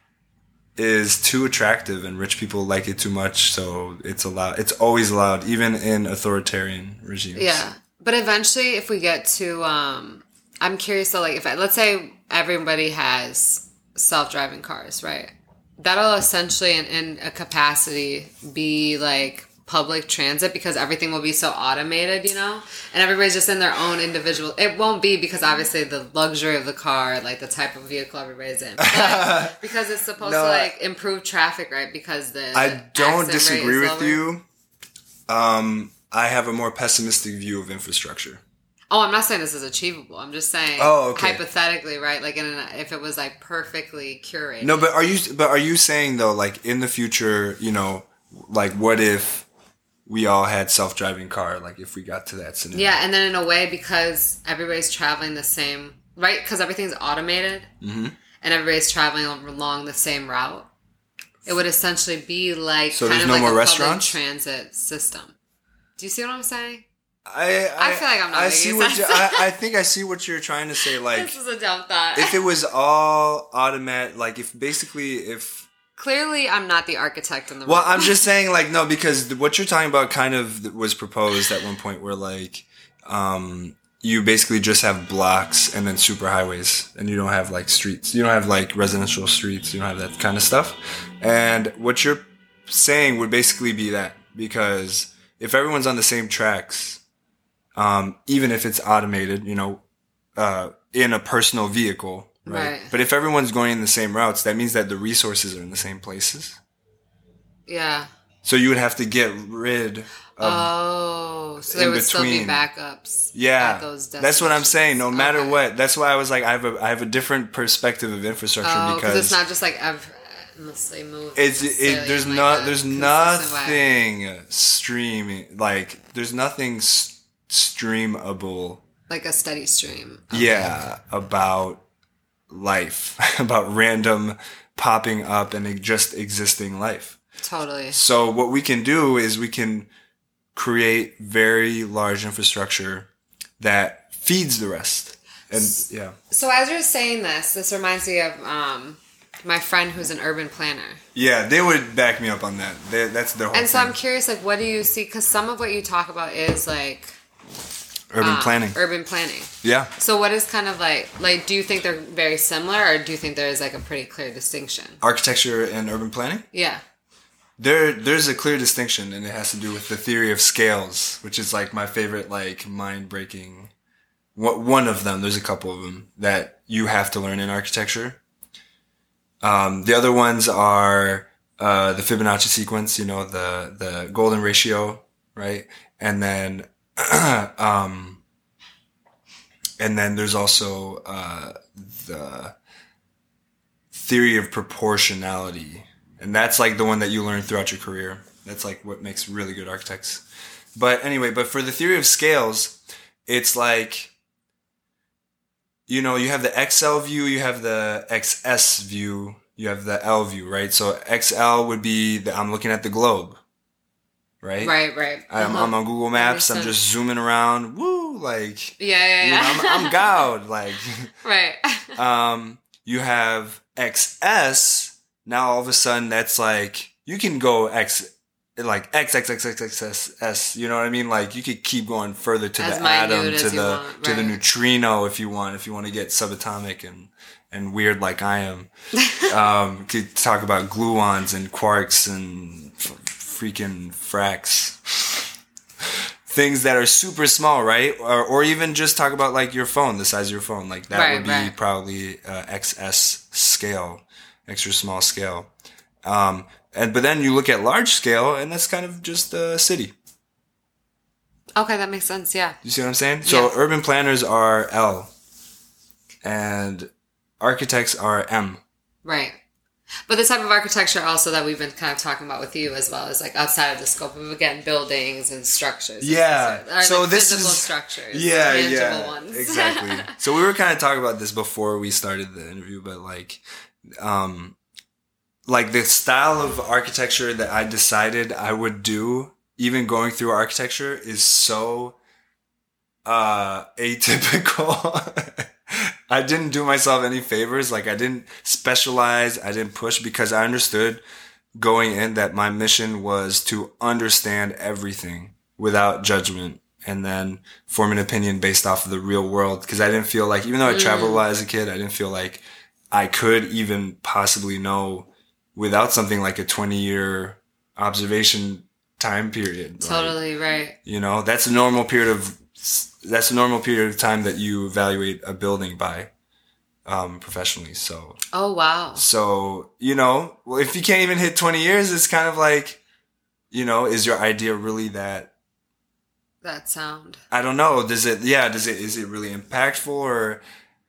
is too attractive, and rich people like it too much, so it's allowed. It's always allowed, even in authoritarian regimes. Yeah, but eventually, if we get to, um, I'm curious though. Like, if I, let's say everybody has self-driving cars, right? That'll essentially, in, in a capacity, be like public transit because everything will be so automated, you know, and everybody's just in their own individual. It won't be because obviously the luxury of the car, like the type of vehicle everybody's in, but because it's supposed No, to like improve traffic, right? Because the I don't accident rate disagree is with lower. you. Um, I have a more pessimistic view of infrastructure. Oh, I'm not saying this is achievable. I'm just saying, Oh, okay. hypothetically, right? Like, in an, if it was like perfectly curated. No, but are you but are you saying though, like in the future, you know, like what if we all had self-driving car, like if we got to that scenario? Yeah, and then in a way, because everybody's traveling the same, right? Because everything's automated, Mm-hmm. and everybody's traveling along the same route. It would essentially be like So kind there's of no like more a restaurants? public transit system. Do you see what I'm saying? I, I I feel like I'm not I making see what sense. you, I, I think I see what you're trying to say. Like This is a dumb thought. if it was all automatic, like if basically if Clearly, I'm not the architect in the well, room. I'm just saying like no, because what you're talking about kind of was proposed at one point where like um you basically just have blocks and then superhighways and you don't have like streets. You don't have like residential streets. You don't have that kind of stuff. And what you're saying would basically be that because if everyone's on the same tracks, um, even if it's automated, you know, uh, in a personal vehicle, right? Right. But if everyone's going in the same routes, that means that the resources are in the same places. Yeah. So you would have to get rid of Oh, so there in would still be between. backups. Yeah, at those that's what I'm saying. No matter Okay. what, that's why I was like, I have a, I have a different perspective of infrastructure Oh, because because it's not just like ev- endlessly moving. it's it, necessarily there's in, like, not a there's consistent way. nothing streaming like there's nothing s- streamable. Like a steady stream. of Yeah, about life, about random popping up and just existing life. it. Totally. So what we can do is we can create very large infrastructure that feeds the rest. And yeah. So as you're saying this, this reminds me of um, my friend who's an urban planner. Yeah, they would back me up on that. They, that's their whole And so thing. I'm curious, like, what do you see? Because some of what you talk about is like Urban um, planning. Urban planning. Yeah. So what is kind of like, like, do you think they're very similar, or do you think there is like a pretty clear distinction? Architecture and urban planning? Yeah. There, there's a clear distinction, and it has to do with the theory of scales, which is like my favorite, like mind-breaking. One of them, there's a couple of them that you have to learn in architecture. Um, the other ones are uh, the Fibonacci sequence, you know, the the golden ratio, right? And then, um, and then there's also uh, the theory of proportionality. And that's like the one that you learn throughout your career. That's like what makes really good architects. But anyway, but for the theory of scales, it's like, you know, you have the X L view, you have the X S view, you have the L view, right? So X L would be the, I'm looking at the globe, right? Right, right. I'm, Uh-huh. I'm on Google Maps. I'm just zooming around. Woo, like, yeah, yeah, you yeah. know, I'm, I'm Gaud, like. Right. um, you have X S. Now all of a sudden, that's like you can go X, like X X X X X S S. You know what I mean? Like you could keep going further to As the atom, minute to as you the want, to the right. neutrino, if you want. If you want to get subatomic and and weird like I am, um, could talk about gluons and quarks and f- freaking fracks. Things that are super small, right? Or, or even just talk about like your phone, the size of your phone. Like that Right, would be right. probably uh, X S scale, extra small scale. Um, and but then you look at large scale, and that's kind of just a city. Okay, that makes sense. Yeah. You see what I'm saying? So Yeah. urban planners are L, and architects are M. Right. But the type of architecture also that we've been kind of talking about with you as well is like outside of the scope of, again, buildings and structures. Yeah. Or So like this physical is- structures. Yeah, tangible yeah, ones. exactly. So we were kind of talking about this before we started the interview, but like, um, like the style of architecture that I decided I would do, even going through architecture, is so uh, atypical. I didn't do myself any favors. Like I didn't specialize. I didn't push because I understood going in that my mission was to understand everything without judgment and then form an opinion based off of the real world. Because I didn't feel like, even though I traveled a lot as a kid, I didn't feel like I could even possibly know without something like a twenty year observation time period. Like, Totally right. you know, that's a normal period of that's a normal period of time that you evaluate a building by um, professionally. So, Oh, wow. so you know, well, if you can't even hit twenty years, it's kind of like, you know, is your idea really that? That sound. I don't know. Does it? Yeah. Does it? Is it really impactful or?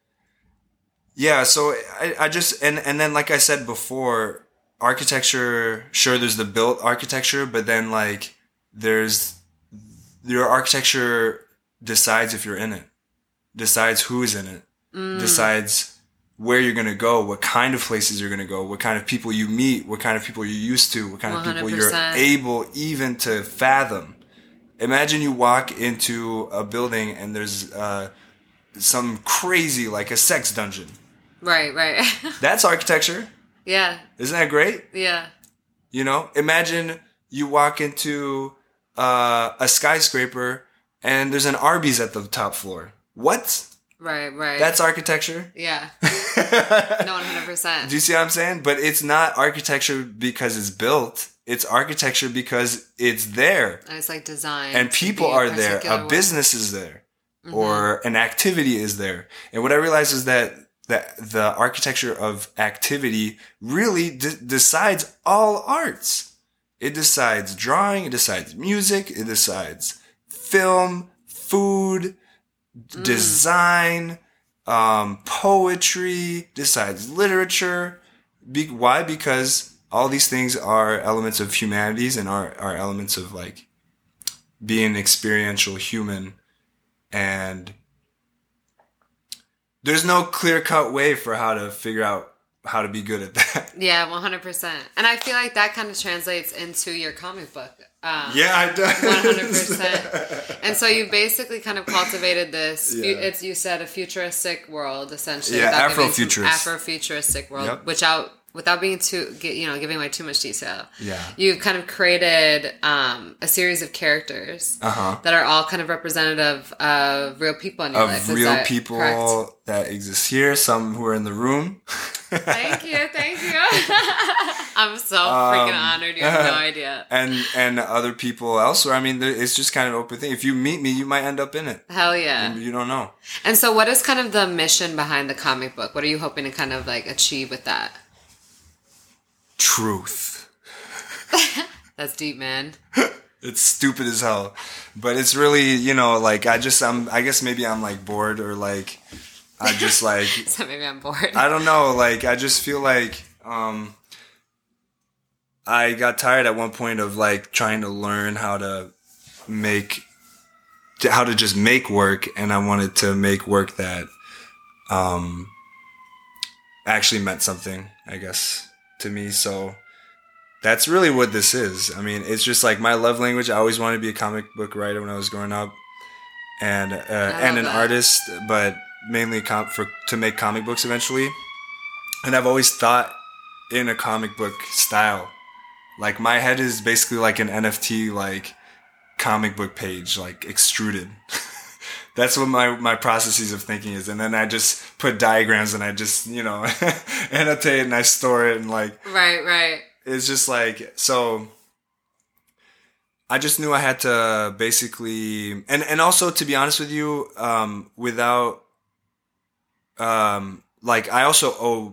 Yeah. So I, I just and and then like I said before, architecture. Sure, there's the built architecture, but then like there's your architecture decides if you're in it, decides who's in it, Mm. decides where you're going to go, what kind of places you're going to go, what kind of people you meet, what kind of people you're used to, what kind of people you're one hundred percent. able even to fathom. Imagine you walk into a building and there's uh, some crazy, like a sex dungeon. Right, right. That's architecture. yeah, Isn't that great? yeah. You know, imagine you walk into uh, a skyscraper and there's an Arby's at the top floor. What? Right, right. That's architecture? yeah. No, one hundred percent. Do you see what I'm saying? But it's not architecture because it's built. It's architecture because it's there. And it's like design. And to people be are there. particular A way. business is there. Mm-hmm. Or an activity is there. And what I realized is that that the architecture of activity really de- decides all arts. It decides drawing, it decides music, it decides film, food, Mm. design, um, poetry, decides literature. Be- why? Because all these things are elements of humanities and are, are elements of like being experiential human. And there's no clear cut way for how to figure out how to be good at that. Yeah, one hundred percent. And I feel like that kind of translates into your comic book. Um, Yeah, it does. one hundred percent. And so you basically kind of cultivated this, fu- Yeah. it's you said a futuristic world, essentially. Yeah, without giving too- Afrofuturist. Afrofuturistic world, Yep. which out, without being too, gi- you know, giving away too much detail. Yeah. You've kind of created um, a series of characters Uh-huh. that are all kind of representative of real people in your life. Of Is real that people correct? that exist here, some who are in the room. Thank you, thank you. I'm so freaking honored. You have no idea. and and other people elsewhere. I mean, there- it's just kind of an open thing. If you meet me, you might end up in it. Hell yeah. You don't know. And so what is kind of the mission behind the comic book? What are you hoping to kind of like achieve with that? Truth. That's deep, man. It's stupid as hell, but it's really, you know, like I just I'm I guess maybe I'm like bored or like I just like So maybe I'm bored. I don't know, like I just feel like um I got tired at one point of like trying to learn how to make, how to just make work, and I wanted to make work that um, actually meant something, I guess, to me. So that's really what this is. I mean, it's just like my love language. I always wanted to be a comic book writer when I was growing up, and uh, and an that. artist, but mainly com- for to make comic books eventually. And I've always thought in a comic book style. Like, my head is basically like an N F T, like, comic book page, like, extruded. That's what my, my processes of thinking is. And then I just put diagrams and I just, you know, annotate and I store it and, like... Right, right. It's just like... So, I just knew I had to basically... And, and also, to be honest with you, um, without... Um, like, I also owe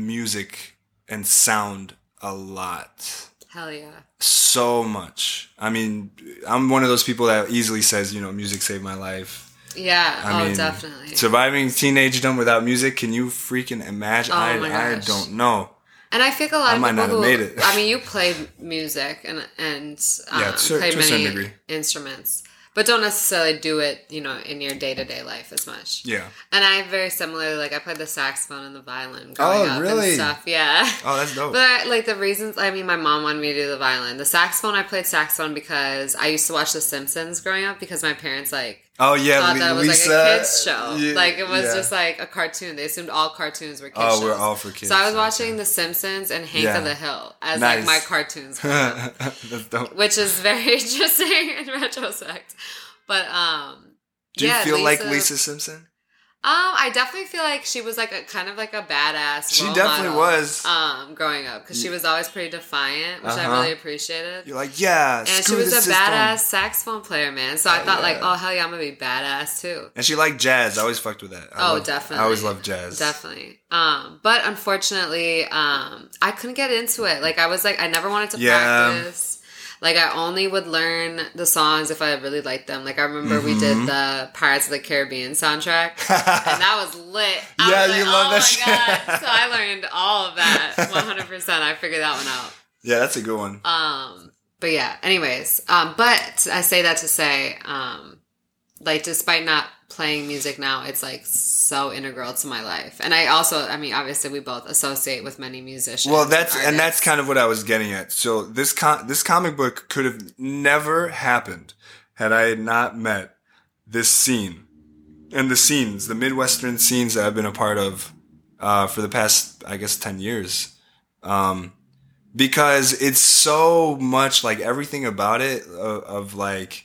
music and sound a lot. Hell yeah. So much. I mean, I'm one of those people that easily says, you know, music saved my life. Yeah, I oh, mean, definitely. Surviving teenagedom without music, can you freaking imagine? Oh I, my I gosh. don't know. And I think a lot I of might people not have who, made it. I mean, you played music and and um, Yeah, to- played to a certain many degree. instruments, but don't necessarily do it, you know, in your day to day life as much. Yeah. And I very similarly, like I played the saxophone and the violin growing Oh, up really? and stuff. Yeah. Oh, that's dope. But I, like the reasons, I mean, my mom wanted me to do the violin. The saxophone, I played saxophone because I used to watch The Simpsons growing up because my parents like. Oh, yeah, thought Li- that it was Lisa. like a kids show. Yeah, like it was yeah. just like a cartoon. They assumed all cartoons were kids Oh, shows. we're all for kids. So I was Okay. watching The Simpsons and Hank Yeah. of the Hill as Nice. like my cartoons growing up, That's dope. which is very interesting in retrospect. But um, Do you yeah, feel like Lisa- Lisa Simpson? Um, I definitely feel like she was like a kind of like a badass. She role definitely model, was. Um, growing up because she was always pretty defiant, which I Uh-huh. really appreciated. You're like, yeah, And she screw was the a system. badass saxophone player, man. So I Oh, thought like, yeah. oh hell yeah, I'm gonna be badass too. And she liked jazz. I always fucked with that. I Oh, love- definitely. I always loved jazz. Definitely. Um, but unfortunately, um, I couldn't get into it. Like I was like, I never wanted to Yeah. practice. Like I only would learn the songs if I really liked them. Like I remember we Mm-hmm. did the Pirates of the Caribbean soundtrack, and that was lit. I Yeah, was like, you love oh that my shit. God. So I learned all of that, one hundred percent. I figured that one out. Yeah, that's a good one. Um, but yeah, anyways, um, but I say that to say, um, like, despite not playing music now, it's like so integral to my life. And I also, I mean, obviously we both associate with many musicians. Well, that's and artists. that's kind of what I was getting at. So this com- this comic book could have never happened had I not met this scene and the scenes, the Midwestern scenes that I've been a part of uh, for the past, I guess, ten years. Um, because it's so much like everything about it of, of like.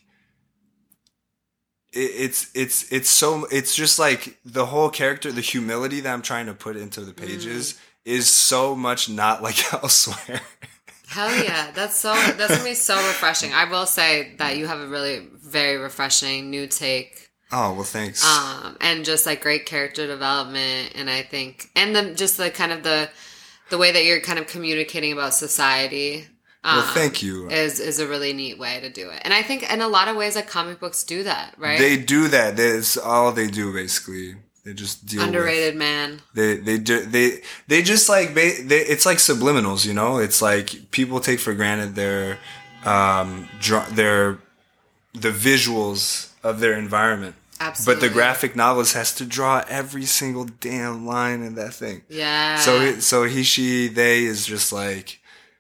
It's it's it's so it's just like the whole character, the humility that I'm trying to put into the pages mm. is so much not like elsewhere. Hell yeah, that's so that's gonna be so refreshing. I will say that you have a really very refreshing new take. Oh well, thanks. Um, and just like great character development, and I think and the just the kind of the the way that you're kind of communicating about society. Um, well, thank you. Is is a really neat way to do it, and I think in a lot of ways, like comic books do that, right? They do that. That's all they do, basically. They just deal underrated with, man. They they do they they just like they, it's like subliminals, you know. It's like people take for granted their um draw, their the visuals of their environment. Absolutely. But the graphic novelist has to draw every single damn line in that thing. Yeah. So it, so he she they is just like.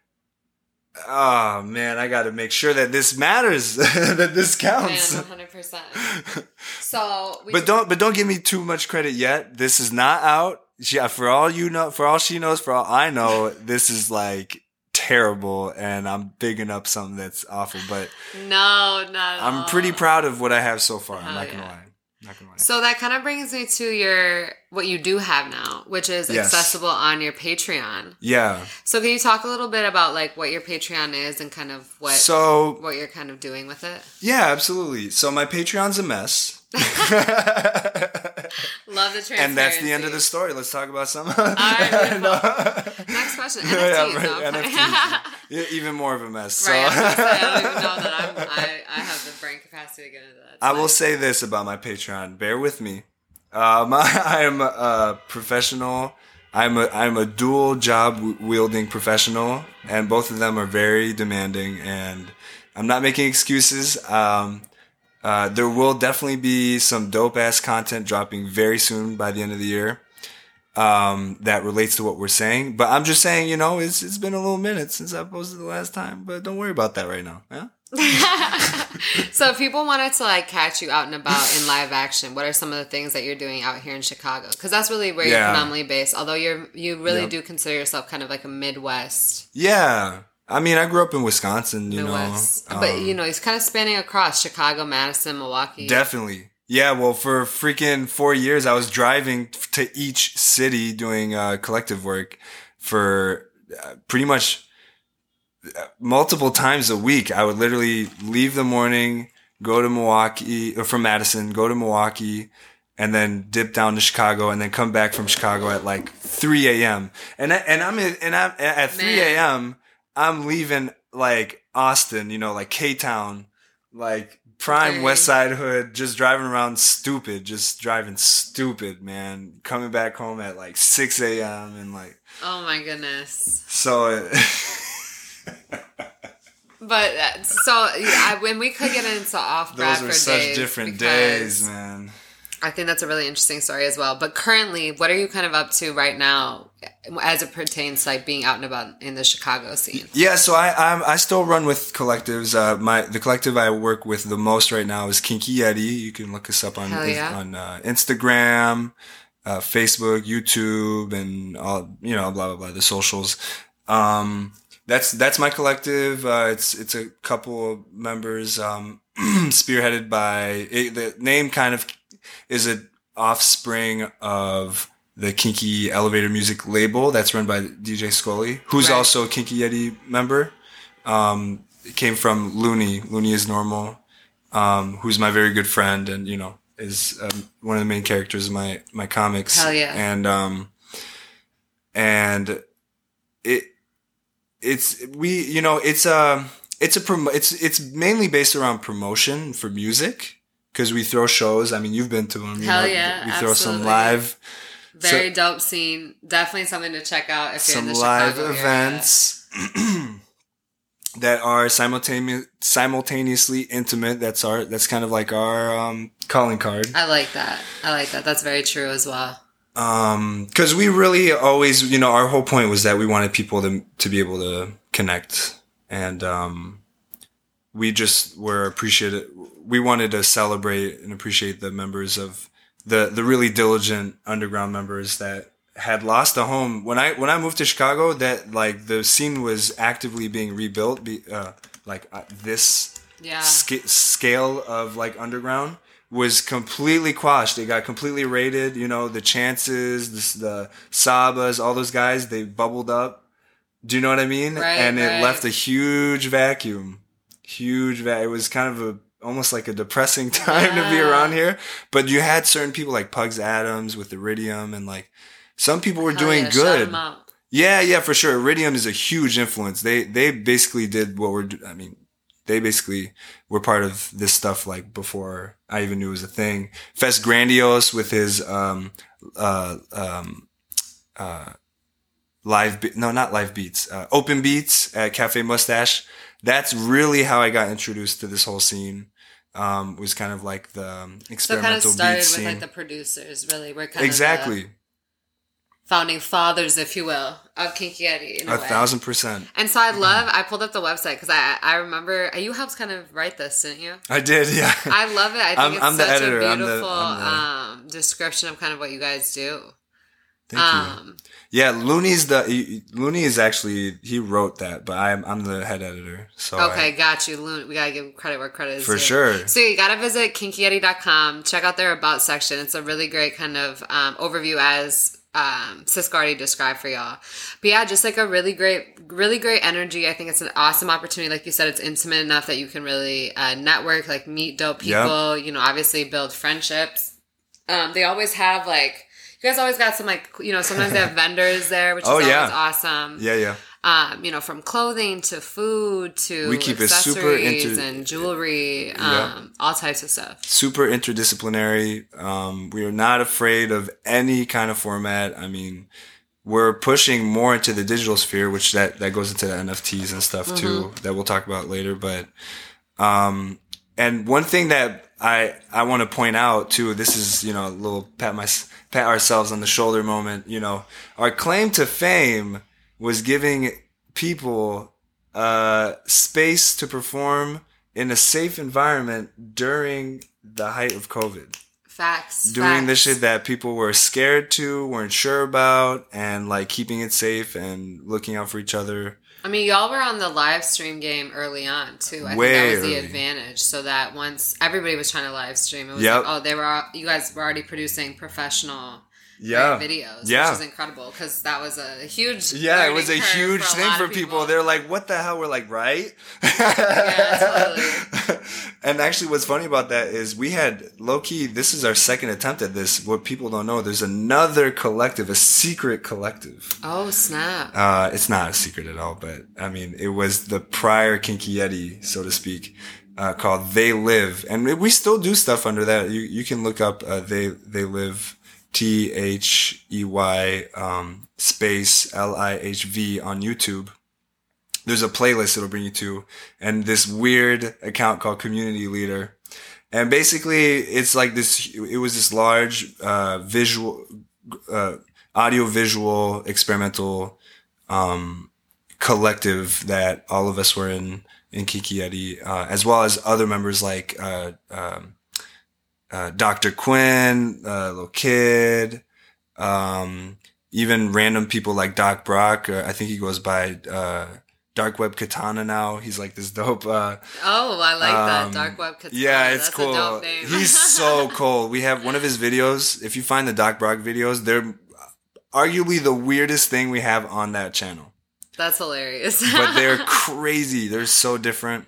Oh man, I got to make sure that this matters, that this counts. Man, one hundred percent. So, we but don't, but don't give me too much credit yet. This is not out. She, for all you know, for all she knows, for all I know, this is like terrible, and I'm bigging up something that's awful. But no, not at I'm all. pretty proud of what I have so far. I'm Hell not gonna yeah. lie. Not gonna lie. So that kind of brings me to your what you do have now, which is Yes. accessible on your Patreon. Yeah. So can you talk a little bit about like what your Patreon is and kind of what So what you're kind of doing with it? yeah, absolutely. So my Patreon's a mess. Love the transparency. And that's the end of the story. Let's talk about some. All right, No. next question. N F Ts. Yeah, right, no, I'm N F playing. Ts. Yeah, even more of a mess. So. Right, I, was gonna say, I don't even know that I'm, I, I have the brain capacity to get into that. It's I will nice. say this about my Patreon. Bear with me. Um, I am a professional I'm a I'm a dual job wielding professional, and both of them are very demanding. And I'm not making excuses. Um, uh, there will definitely be some dope ass content dropping very soon by the end of the year. Um, that relates to what we're saying, but I'm just saying, you know, it's it's been a little minute since I posted the last time, but don't worry about that right now. Yeah. So if people wanted to like catch you out and about in live action, what are some of the things that you're doing out here in Chicago? Because that's really where Yeah. you're predominantly based. Although you're you really Yep. do consider yourself kind of like a Midwest, Yeah. I mean, I grew up in Wisconsin, you Midwest, know. but um, you know, it's kind of spanning across Chicago, Madison, Milwaukee. Definitely. Yeah, well, for freaking four years, I was driving to each city doing uh, collective work for uh, pretty much multiple times a week. I would literally leave the morning, go to Milwaukee, or from Madison, go to Milwaukee, and then dip down to Chicago, and then come back from Chicago at like three a.m. And I, and I'm in, and I'm at three a.m. I'm leaving like Austin, you know, like K-Town, like prime Okay. West Side hood, just driving around stupid, just driving stupid, man. Coming back home at like six a.m. and like, Oh my goodness. so. But uh, so yeah, I, when we could get into off Those Bradford were such days, different because days, man. I think that's a really interesting story as well. But currently, what are you kind of up to right now, as it pertains to like being out and about in the Chicago scene? Yeah, so I I'm, I still run with collectives. Uh, my the collective I work with the most right now is Kinky Yeti. You can look us up on Hell yeah. on uh, Instagram, uh, Facebook, YouTube, and all you know, blah blah blah, the socials. Um, that's that's my collective. Uh, it's it's a couple of members, um, spearheaded by it, the name. Kind of is an offspring of the Kinky Elevator Music label that's run by D J Scully, who's Right. also a Kinky Yeti member. Um, it came from Looney. Looney is Normal, um, who's my very good friend, and you know is um, one of the main characters of my my comics. Hell yeah. And um, and it it's we you know it's a it's a prom- it's it's mainly based around promotion for music. Because we throw shows. I mean, you've been to them. You Hell know, yeah, We throw some absolutely. live, Very So- dope scene. Definitely something to check out if you're in some the live Chicago area. events that are simultaneous, simultaneously intimate. That's our. That's kind of like our um, calling card. I like that. I like that. That's very true as well. Um, because we really always, you know, our whole point was that we wanted people to to be able to connect, and um, we just were appreciated. We wanted to celebrate and appreciate the members of the the really diligent underground members that had lost a home. When I when I moved to Chicago, that like the scene was actively being rebuilt. Be, uh, like uh, this Yeah. sca- scale of like underground was completely quashed. It got completely raided. You know, the Chances, the, the Sabas, all those guys, they bubbled up. Do you know what I mean? Right, and it right. left a huge vacuum. Huge vacuum. It was kind of a almost like a depressing time to be Yeah. around here. But you had certain people like Pugs Adams with Iridium, and like some people were Hell doing yeah, shout good. 'em out. Yeah, yeah, for sure. Iridium is a huge influence. They they basically did what we're. do- I mean, they basically were part of this stuff like before I even knew it was a thing. Fest Grandiose with his um uh um uh live be- no not live beats uh, open beats at Cafe Mustache. That's really how I got introduced to this whole scene. Um, was kind of like the um, So it kind of experimental started beat with scene. like the producers, really. We're kind Exactly, of the founding fathers, if you will, of Kinky Yeti in a, a way. thousand percent. And so I love, I pulled up the website because I, I remember, you helped kind of write this, didn't you? I did, yeah. I love it. I think I'm- it's I'm the such editor. a I'm the- beautiful I'm um, description of kind of what you guys do. Thank you. Um, Yeah, Looney's the he- Looney is actually he wrote that, but I'm I'm the head editor. So I- okay, got you. Loon, we gotta give credit where credit is for due. sure. So you gotta visit kinky yeti dot com. Check out their about section. It's a really great kind of um, overview as um, Cisco already described for y'all. But yeah, just like a really great, really great energy. I think it's an awesome opportunity. Like you said, it's intimate enough that you can really uh, network, like meet dope people. You know, obviously build friendships. Um, they always have like. You guys always got some like, you know, sometimes they have vendors there, which is Oh, always yeah. awesome. Yeah, yeah. Um, you know, from clothing to food to We keep it super accessories inter- and jewelry, um, Yeah. all types of stuff. Super interdisciplinary. Um, we are not afraid of any kind of format. I mean, we're pushing more into the digital sphere, which that, that goes into the N F Ts and stuff too, mm-hmm. that we'll talk about later. But, um, and one thing that I, I want to point out too, this is, you know, a little pat my, pat ourselves on the shoulder moment, you know, our claim to fame was giving people, uh, space to perform in a safe environment during the height of COVID. Facts. Doing facts. the shit that people were scared to, weren't sure about, and like keeping it safe and looking out for each other. I mean, y'all were on the live stream game early on too. I Way think that was early. the advantage. So that once everybody was trying to live stream, it was Yep. like, oh, they were, you guys were already producing professional. Yeah. Great videos, yeah. which is incredible because that was a huge yeah, it was a curve huge for a thing lot for of people. They're like, "What the hell?" We're like, "Right?" Yeah, totally. And actually, what's funny about that is we had low key. This is our second attempt at this. What people don't know, there's another collective, a secret collective. Oh snap! Uh, it's not a secret at all, but I mean, it was the prior Kinky Yeti, so to speak, uh, called They Live, and we still do stuff under that. You you can look up uh, They They Live. T H E Y um, space L I H V on YouTube. There's a playlist it'll bring you to, and this weird account called Community Leader. And basically, it's like this, it was this large uh, visual, uh, audio visual experimental um, collective that all of us were in, in Kinky Yeti, uh, as well as other members like uh, um, Uh, Doctor Quinn, uh, Lil Kid, um, even random people like Doc Brock. Uh, I think he goes by uh, Dark Web Katana now. He's like this dope. Uh, oh, I like um, that Dark Web Katana. Yeah, it's That's cool. A dope name. He's so cool. We have one of his videos. If you find the Doc Brock videos, they're arguably the weirdest thing we have on that channel. That's hilarious. But they're crazy. They're so different.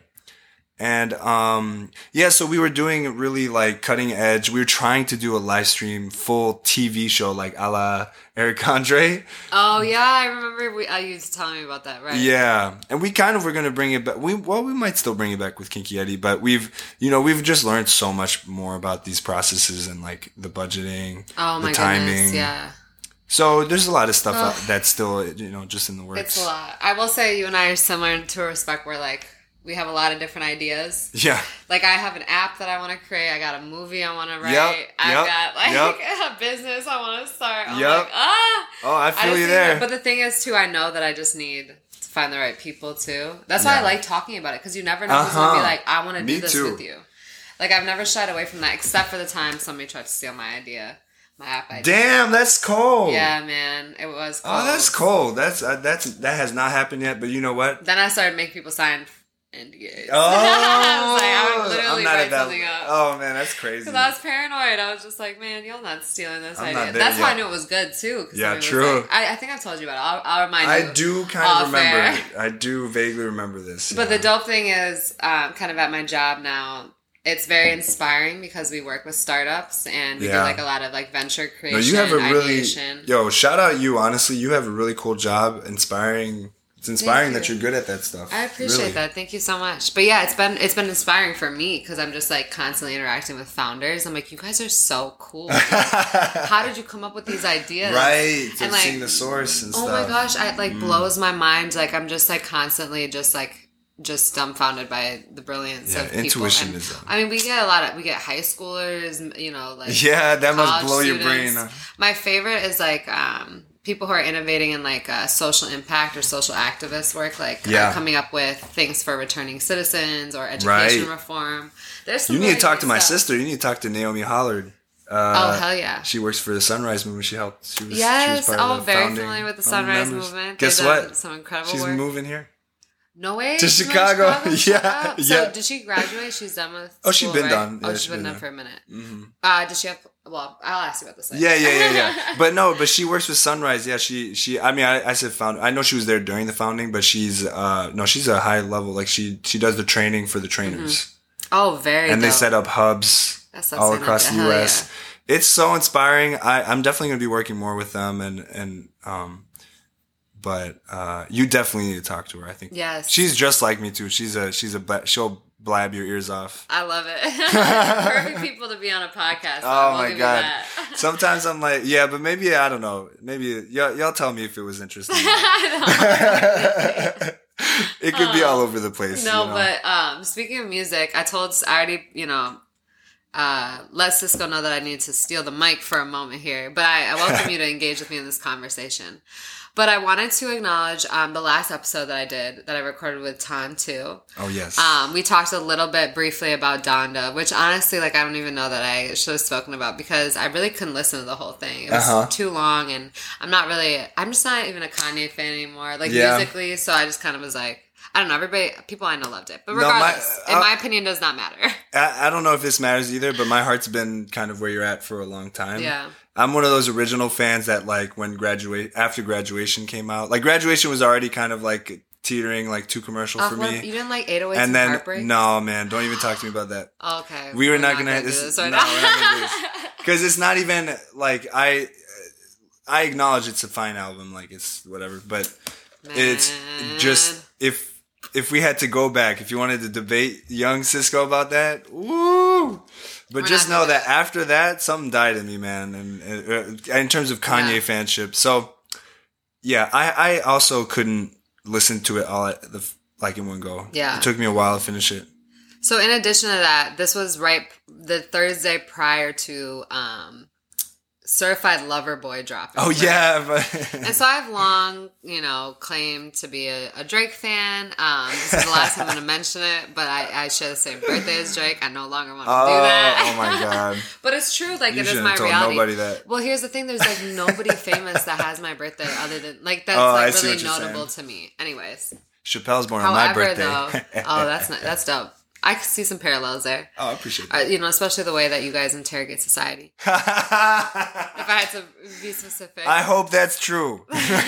And, um, yeah, so we were doing really like cutting edge. We were trying to do a live stream full T V show like a la Eric Andre. Oh yeah, I remember we, uh, you telling me about that, right? Yeah. And we kind of were going to bring it back. We, well, we might still bring it back with Kinky Yeti, but we've, you know, we've just learned so much more about these processes and like the budgeting, oh, the my timing. Goodness, yeah. So there's a lot of stuff Ugh. out that's still, you know, just in the works. It's a lot. I will say you and I are similar to a respect where like, we have a lot of different ideas. Yeah. Like, I have an app that I want to create. I got a movie I want to write. Yep, I've yep, got, like, yep. a business I want to start. I'm Yep. like, ah! Oh, I I feel just you need there. to- But the thing is, too, I know that I just need to find the right people, too. That's why Yeah. I like talking about it, because you never know who's going to Uh-huh. be like, I want to do Me this too. with you. Like, I've never shied away from that, except for the time somebody tried to steal my idea. My app idea. Damn, that's cold. Yeah, man. It was cold. Oh, that's cold. That's uh, that's that has not happened yet. But you know what? Then I started making people sign N D As. Oh, I was like, I would literally I'm not write at that. something up. Oh man, that's crazy. Because I was paranoid. I was just like, man, you're not stealing this I'm idea. not there That's yet. how I knew it was good, too. Yeah, was true. Like, I, I think I've told you about it. I'll, I'll remind you. I do kind off of remember. air. It. I do vaguely remember this. But yeah. the dope thing is, um, kind of at my job now, it's very inspiring because we work with startups and we do Yeah. like a lot of like venture creation, No, you have a really ideation. yo. Shout out you. Honestly, you have a really cool job. Inspiring. It's inspiring Thank that you. you're good at that stuff. I appreciate Really. that. Thank you so much. But yeah, it's been it's been inspiring for me because I'm just like constantly interacting with founders. I'm like, you guys are so cool. How did you come up with these ideas? Right. And, And like, seeing the source and Oh stuff. my gosh, it like Mm. blows my mind. Like I'm just like constantly just like just dumbfounded by the brilliance Yeah, of people. intuition And, is a- I mean, we get a lot of we get high schoolers, you know, like Yeah, that must college blow your students. brain. My favorite is like um, people who are innovating in like uh, social impact or social activist work, like Yeah. uh, coming up with things for returning citizens or education Right. reform. There's some You need to really talk great to my stuff. sister. You need to talk to Naomi Hollard. Oh Uh, hell yeah! She works for the Sunrise Movement. She helped. She was, she Yes. was part of Oh, the very founding- familiar with the founding Sunrise members. Movement. Guess They've done what? Some incredible She's work. moving here. No way. To She's Chicago. moving to Chicago? Yeah, Shut up. So yeah. did she graduate? She's done with Oh, she's school, been right? done. Oh, Yeah, she's she's been been done done. for a minute. Mm-hmm. Uh, does she have? Well, I'll ask you about this later. Yeah, yeah, yeah, yeah. But no, but she works with Sunrise. Yeah, she, she. I mean, I, I said found. I know she was there during the founding, but she's, uh, no, she's a high level. Like she, she does the training for the trainers, Mm-hmm. Oh, very. and they dope. set up hubs That's so all sick. across the Hell U S. yeah. It's so inspiring. I, I'm definitely going to be working more with them, and and um, but uh, you definitely need to talk to her. I think. Yes. She's just like me too. She's a she's a bla- she'll blab your ears off. I love it. Perfect people to be on a podcast. Oh We'll my give god! You that. Sometimes I'm like, yeah, but maybe I don't know. Maybe y'all, y'all tell me if it was interesting. It could be all over the place. No, you know? but um, speaking of music, I told I already, you know, uh, let Cisco know that I need to steal the mic for a moment here. But I, I welcome you to engage with me in this conversation. But I wanted to acknowledge um, the last episode that I did, that I recorded with Tan too. Oh, yes. Um, we talked a little bit briefly about Donda, which honestly, like, I don't even know that I should have spoken about because I really couldn't listen to the whole thing. It was Uh-huh. too long, and I'm not really, I'm just not even a Kanye fan anymore, like, Yeah. musically, so I just kind of was like, I don't know, everybody, people I know loved it. But No, my- regardless, in uh, my opinion, does not matter. I, I don't know if this matters either, but my heart's been kind of where you're at for a long time. Yeah. I'm one of those original fans that like when graduate after graduation came out, like graduation was already kind of like teetering like too commercial Uh, for what- me. You didn't like eight oh eights And and then Heartbreak? no, man, don't even talk to me about that. Okay. We were we're not gonna, do this, this no, right we're now. not gonna do this because it's not even like I I acknowledge it's a fine album, like it's whatever, but it's just if if we had to go back, if you wanted to debate young Cisco about that, woo. But We're just not know doing that after that, something died in me, man, and uh, in terms of Kanye Yeah. fanship. So yeah, I I also couldn't listen to it all at the like in one go. Yeah. It took me a while to finish it. So in addition to that, this was right the Thursday prior to um, Certified Lover Boy dropping. Oh right? yeah, but And so I've long, you know, claimed to be a, a Drake fan. Um, this is the last time I'm going to mention it, but I, I share the same birthday as Drake. I no longer want to oh, do that. oh my god. But it's true. Like, You it is shouldn't my have told reality. nobody that. Well, here's the thing. There's, like, nobody famous that has my birthday other than, like, that's, Oh, I like, see really what you're notable to me. Anyways. Chappelle's born on However, my birthday. though, oh, that's not, that's dope. I can see some parallels there. Oh, I appreciate Uh, that. you know, especially the way that you guys interrogate society. If I had to be specific. I hope that's true.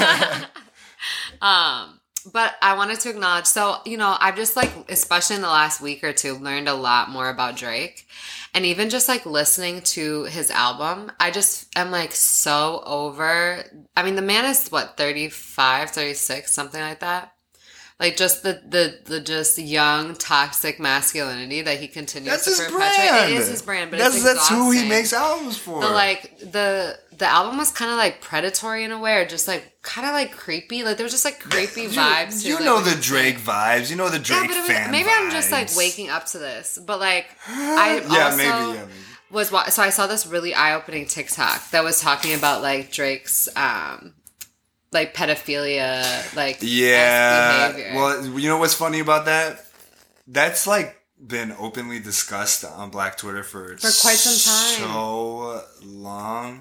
Um, but I wanted to acknowledge, so, you know, I've just like, especially in the last week or two, learned a lot more about Drake. And even just like listening to his album, I just am like so over. I mean, the man is what, thirty-five, thirty-six, something like that. Like just the, the, the just young toxic masculinity that he continues That's to his perpetuate. brand. It is his brand, but that's it's that's who he exhausting. makes albums for. But like the the album was kind of like predatory in a way, or just like kind of like creepy. Like there was just like creepy you, vibes. To You it, know like, the when it's, Drake like- vibes. You know the Drake yeah, but I mean, fan maybe I'm just like vibes. waking up to this. But like I Yeah, also maybe, yeah, maybe. was wa- so I saw this really eye opening TikTok that was talking about like Drake's um like pedophilia, like Yeah. behavior. Well, you know what's funny about that? That's like been openly discussed on Black Twitter for For quite some time. so long,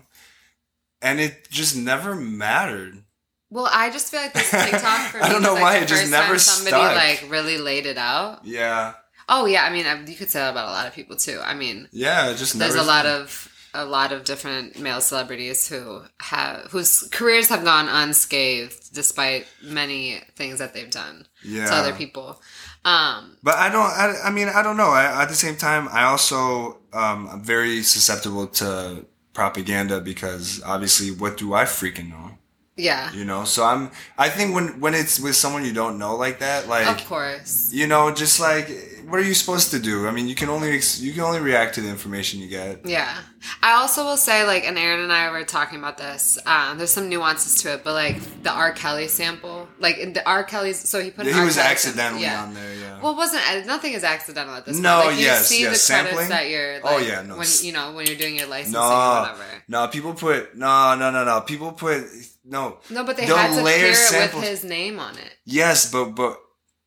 and it just never mattered. Well, I just feel like this TikTok for me I don't was, know like, why the it just first never time somebody stuck. like really laid it out. Yeah. Oh yeah, I mean I, you could say that about a lot of people too. I mean, Yeah. It just there's never. a lot of a lot of different male celebrities who have whose careers have gone unscathed despite many things that they've done Yeah. to other people. Um, But I don't. I, I mean, I don't know. I, at the same time, I also um, I'm very susceptible to propaganda because obviously, what do I freaking know? yeah, You know. So I'm. I think when when it's with someone you don't know like that, like of course. you know, just like what are you supposed to do? I mean, you can only ex- you can only react to the information you get. Yeah. I also will say, like, and Aaron and I were talking about this. Um, there's some nuances to it, but like the R. Kelly sample, like in the R. Kelly's, so he put He an R. was Kelly accidentally sample, yeah. on there. Yeah. Well, it wasn't nothing is accidental at this No, point. Like, you yes, see yes, the sampling? credits that you're. Like, Oh, yeah, no. When you know when you're doing your licensing or no, whatever. no. People put no, no, no, no. People put no. No, but they The had to layer clear it samples- with his name on it. Yes, but but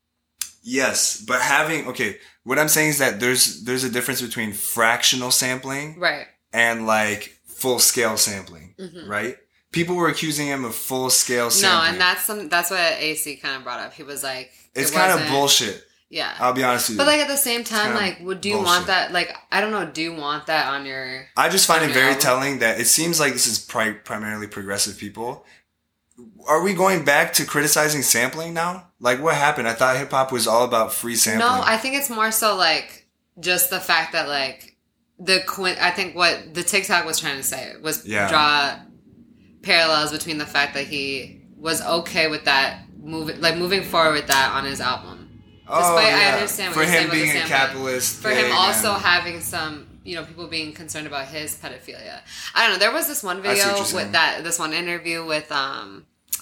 yes, but having okay, what I'm saying is that there's there's a difference between fractional sampling Right. and like full scale sampling, right? People were accusing him of full scale sampling. Mm-hmm. No, and that's some that's what A C kind of brought up. He was like, it's it kind of wasn't- bullshit. Yeah. I'll be honest with you. But like at the same time, kinda like, would do you bullshit. want that? Like, I don't know. Do you want that on your? I just find on it your very album? telling that it seems like this is pri- primarily progressive people. Are we going back to criticizing sampling now? Like, what happened? I thought hip hop was all about free sampling. No, I think it's more so like just the fact that like the Quin- I think what the TikTok was trying to say was Yeah. draw parallels between the fact that he was okay with that moving, like moving forward with that on his album. Oh, Despite yeah. I understand what for you're saying him about the being a sampling. capitalist. For thing him also and- having some, you know, people being concerned about his pedophilia. I don't know. There was this one I see what video you're saying. with that, this one interview with um,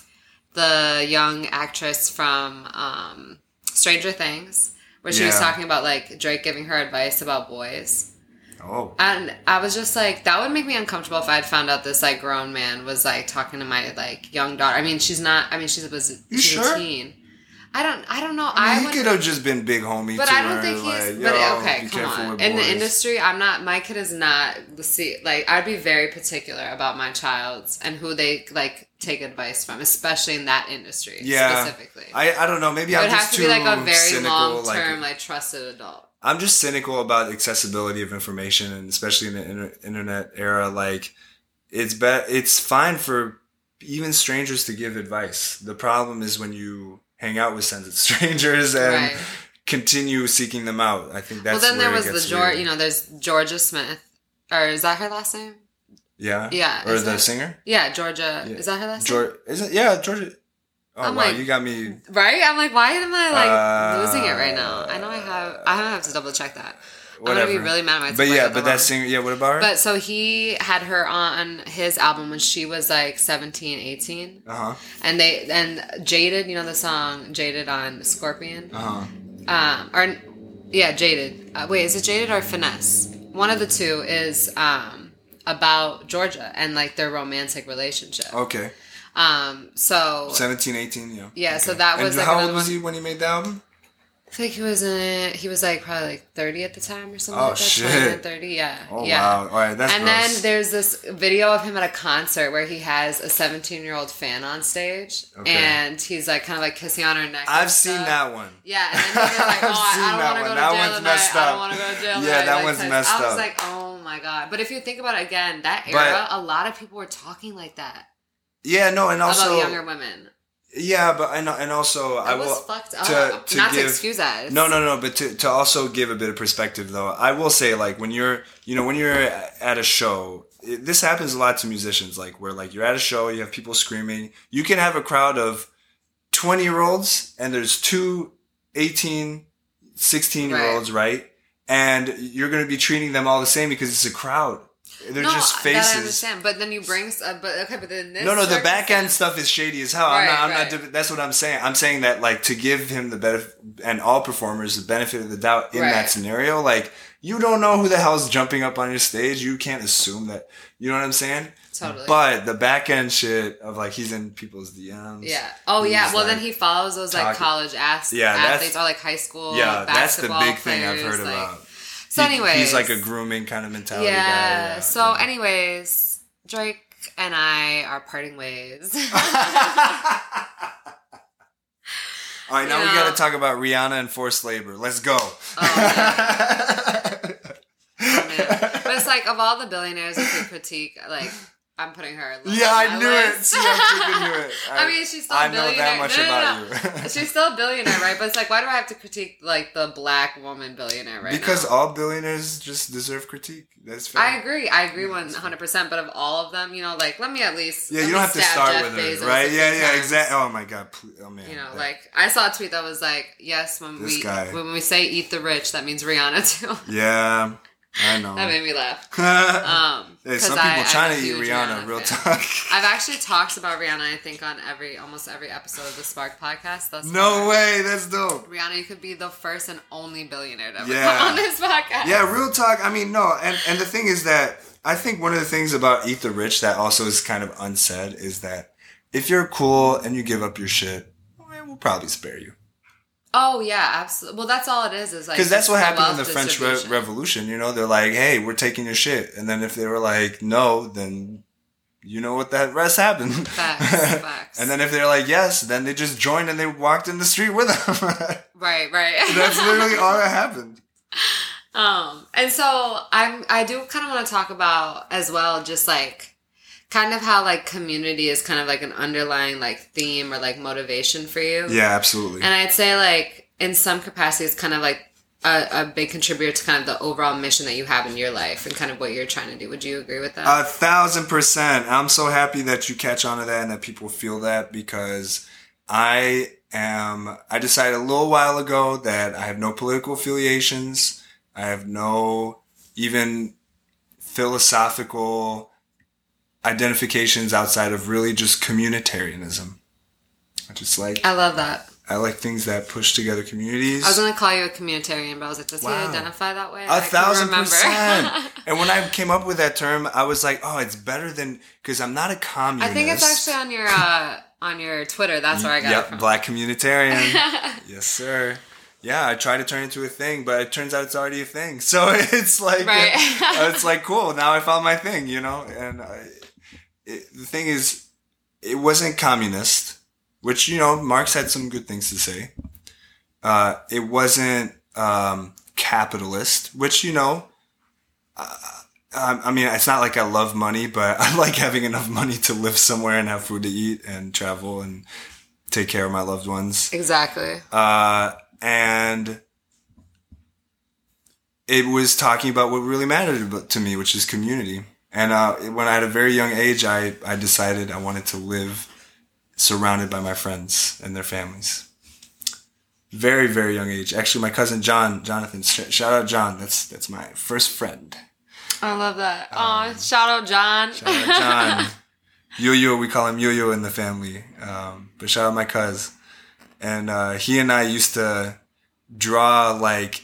the young actress from um, Stranger Things, where she was Yeah. talking about like Drake giving her advice about boys. Oh. And I was just like, that would make me uncomfortable if I had found out this like grown man was like talking to my like young daughter. I mean, she's not. I mean, she's a she's You a sure? teen. I don't. I don't know. I I mean, would. he could have just been big homie But to I don't her, think he's. like, but yo, okay, be come careful on. with In the boys. industry, I'm not. My kid is not. See, like I'd be very particular about my child's and who they like take advice from, especially in that industry Yeah. specifically. I, I don't know. Maybe it I'm would have just to too be like a very cynical. long like, term, like trusted adult. I'm just cynical about accessibility of information, and especially in the inter- internet era. Like, it's be- it's fine for even strangers to give advice. The problem is when you hang out with sensitive strangers and Right. continue seeking them out. I think that's well, then where there it was the gets George. weird. You know, there's Georgia Smith, or is that her last name? Yeah. Yeah, Or is the it? singer. Yeah, Georgia. Yeah. Is that her last name? George. Is it? Yeah, Georgia. Oh I'm wow, like- you got me. Right? I'm like, why am I like Uh, losing it right now? I know I have. I have to double check that. Whatever. I'm gonna be really mad at myself. But if I yeah, got but that that wrong. singer. Yeah, what about her? But so he had her on his album when she was like seventeen, eighteen. Uh huh. And they and Jaded, you know the song Jaded on Scorpion? Uh huh. Um or yeah, Jaded. Uh, wait, is it Jaded or Finesse? One of the two is um about Georgia and like their romantic relationship. Okay. Um so seventeen, eighteen, yeah. Yeah, so Okay. that was, And like, how another old was one- he when he made the album? I think he was in it. He was like probably like thirty at the time or something Oh, like that. shit. twenty-nine, thirty, yeah. Oh yeah. wow! All right, that's And gross. then there's this video of him at a concert where he has a seventeen year old fan on stage, Okay. and he's like kind of like kissing on her neck. and I've seen stuff. that one. Yeah, and then he was like, "Oh, I've I, seen I don't that want to one. go to That jail one's tonight. messed I up. don't want to go to jail Yeah, tonight." that like, one's type- messed I was up. like, "Oh my god!" But if you think about it again, that But- era, a lot of people were talking like that Yeah, no, and also about younger women. yeah, but and and also I It was will fucked up. to, to Not give, to excuse that. It's- No, no, no, but to to also give a bit of perspective though, I will say like when you're you know when you're at a show, it, this happens a lot to musicians. Like where like you're at a show, you have people screaming. You can have a crowd of twenty year olds and there's two eighteen, sixteen year olds, right? And you're going to be treating them all the same because it's a crowd. They're no, just that faces. I understand. But then you bring, uh, but okay, but then this No, no, the back end circumstance- stuff is shady as hell. I'm Right, not, I'm right. not, de- that's what I'm saying. I'm saying that, like, to give him the benefit, and all performers the benefit of the doubt in Right. that scenario, like, you don't know who the hell's jumping up on your stage. You can't assume that, you know what I'm saying? Totally. But the back end shit of, like, he's in people's D Ms. Yeah. Oh, He's, yeah. Well, like, then he follows those like talking- college ass- Yeah, that's- athletes or like high school. Yeah, that's the basketball big thing I've players, heard like- about. So, He- anyways, he's like a grooming kind of mentality yeah. guy. Yeah. So, anyways, Drake and I are parting ways. All right, now You we know. got to talk about Rihanna and forced labor. Let's go. Oh, man. Oh, man. But it's like of all the billionaires that could critique, like I'm putting her. low Yeah, on I my knew it. list. See, I freaking knew it. I mean, she's still a I know billionaire. that much No, no, about no. you. She's still a billionaire, right? But it's like, why do I have to critique like the black woman billionaire right Because now? all billionaires just deserve critique. That's fair. I agree. I agree one hundred percent. But of all of them, you know, like let me at least Yeah, let you me don't have to stab start Jeff with her, Bezos right? a Yeah, few yeah, times. exactly. Oh my god, please, oh man. You know, that- like I saw a tweet that was like, yes, when This we guy. when we say eat the rich, that means Rihanna too. yeah, I know. That made me laugh. hey, Um, some 'cause people I- trying I'm a to eat huge Rihanna. Real fan. talk. I've actually talked about Rihanna, I think, on every almost every episode of the Spark podcast. Thus No far. way. That's dope. Rihanna, you could be the first and only billionaire to ever Yeah. come on this podcast. Yeah, real talk. I mean, no, and and the thing is that I think one of the things about Eat the Rich that also is kind of unsaid is that if you're cool and you give up your shit, well, we'll probably spare you. Oh yeah, absolutely. Well, that's all it is. Is like Because that's what the happened in wealth the French Re- distribution. Revolution. You know, they're like, "Hey, we're taking your shit," and then if they were like, "No," then you know what that rest happened. Facts, facts. And then if they're like, "Yes," then they just joined and they walked in the street with them. Right, right. That's literally all that happened. Um, and so I'm, I do kind of want to talk about as well, just like kind of how like community is kind of like an underlying like theme or like motivation for you. Yeah, absolutely. And I'd say like in some capacity, it's kind of like a, a big contributor to kind of the overall mission that you have in your life and kind of what you're trying to do. Would you agree with that? A thousand percent. I'm so happy that you catch on to that and that people feel that because I am, I decided a little while ago that I have no political affiliations. I have no even philosophical identifications outside of really just communitarianism. I just like I love that. I like things that push together communities. I was going to call you a communitarian, but I was like, does Wow. he identify that way? A I couldn't thousand remember. percent. And when I came up with that term, I was like, oh, it's better than, because I'm not a communist. I think it's actually on your uh, on your Twitter. That's where I got yep, it from. Black communitarian. Yes, sir. Yeah, I tried to turn it into a thing, but it turns out it's already a thing. So it's like, Right. it's like, cool, now I found my thing, you know? And I, it, the thing is, it wasn't communist, which, you know, Marx had some good things to say. Uh, it wasn't um, capitalist, which, you know, uh, I, I mean, it's not like I love money, but I like having enough money to live somewhere and have food to eat and travel and take care of my loved ones. Exactly. Uh, and it was talking about what really mattered to me, which is community. And uh, when I had a very young age, I, I decided I wanted to live surrounded by my friends and their families. Very, very young age. Actually, my cousin John, Jonathan, sh- shout out John. That's that's my first friend. I love that. Oh, shout out John. Shout out John. Yo-Yo, we call him Yo-Yo in the family. Um, but shout out my cuz. And uh, he and I used to draw like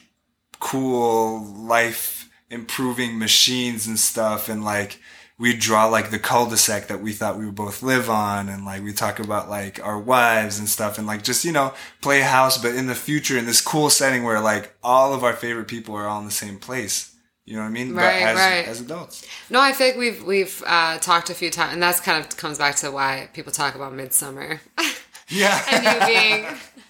cool life improving machines and stuff, and like we'd draw like the cul-de-sac that we thought we would both live on, and like we talk about like our wives and stuff, and like just, you know, play house, but in the future in this cool setting where like all of our favorite people are all in the same place. You know what I mean? Right, but as, right. as adults. No, I feel like we've we've uh, talked a few times, and that's kind of comes back to why people talk about Midsummer. Yeah. And you being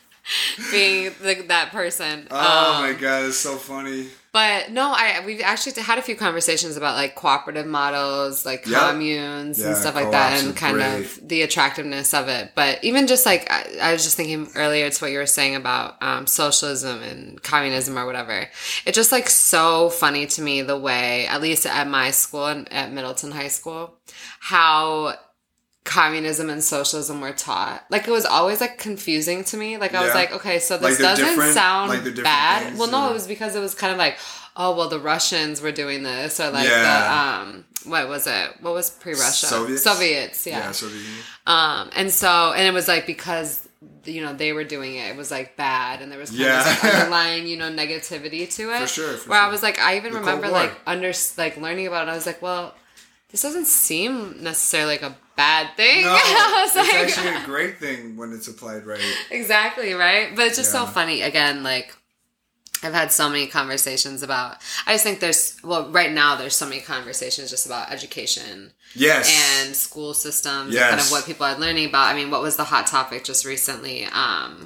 being the, that person. Oh Um, my god, it's so funny. But no, I we've actually had a few conversations about like cooperative models, like Yep. communes Yeah, and stuff like that, co-ops and are kind great. of the attractiveness of it. But even just like I, I was just thinking earlier to what you were saying about um, socialism and communism or whatever. It's just like so funny to me the way, at least at my school and at Middleton High School, how communism and socialism were taught. Like it was always like confusing to me. Like I was Yeah. like, okay, so Like this they're doesn't different- sound like they're different bad. things, Well, no, or- it was because it was kind of like, oh, well, the Russians were doing this, or like Yeah. the um, what was it? What was pre-Russia? Soviets? Soviets, yeah. Yeah, Soviet Union. Um, and so, and it was like because you know they were doing it, it was like bad, and there was kind Yeah. of this like underlying you know negativity to it. For sure, for where I sure. was like, I even The remember Cold War. like under like learning about it. I was like, well, this doesn't seem necessarily like a bad thing. No, I was it's like, actually a great thing when it's applied right. exactly right, but it's just so Yeah. funny. Again, like I've had so many conversations about. I just think there's well, right now there's so many conversations just about education. Yes. And school systems, Yes. and kind of what people are learning about. I mean, what was the hot topic just recently? Um,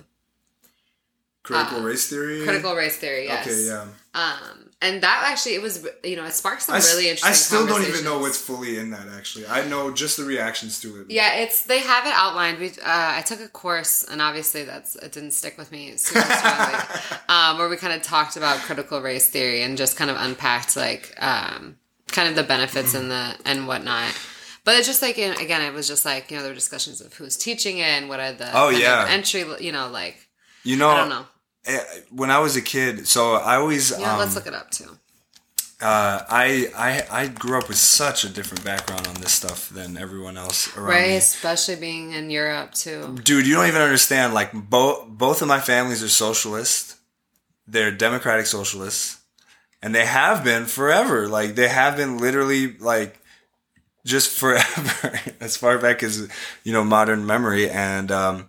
Critical uh, race theory. critical race theory, yes. Okay, yeah. Um, and that actually, it was, you know, it sparked some I, s- really interesting I still don't even conversations. know what's fully in that, actually. I know just the reactions to it. Yeah, it's they have it outlined. We, uh, I took a course, and obviously that's it didn't stick with me super strongly. um, where we kind of talked about critical race theory and just kind of unpacked like um, kind of the benefits and the and whatnot. But it's just like again, it was just like you know there were discussions of who's teaching it and what are the Oh, kind yeah. of entry. You know, like You know, I don't know. eh, when I was a kid, so I always. Yeah, um, let's look it up too. Uh, I, I I grew up with such a different background on this stuff than everyone else around Right, me. especially being in Europe too. Dude, you don't even understand. Like both both of my families are socialist. They're democratic socialists, and they have been forever. Like they have been literally like just forever, as far back as you know modern memory. And um,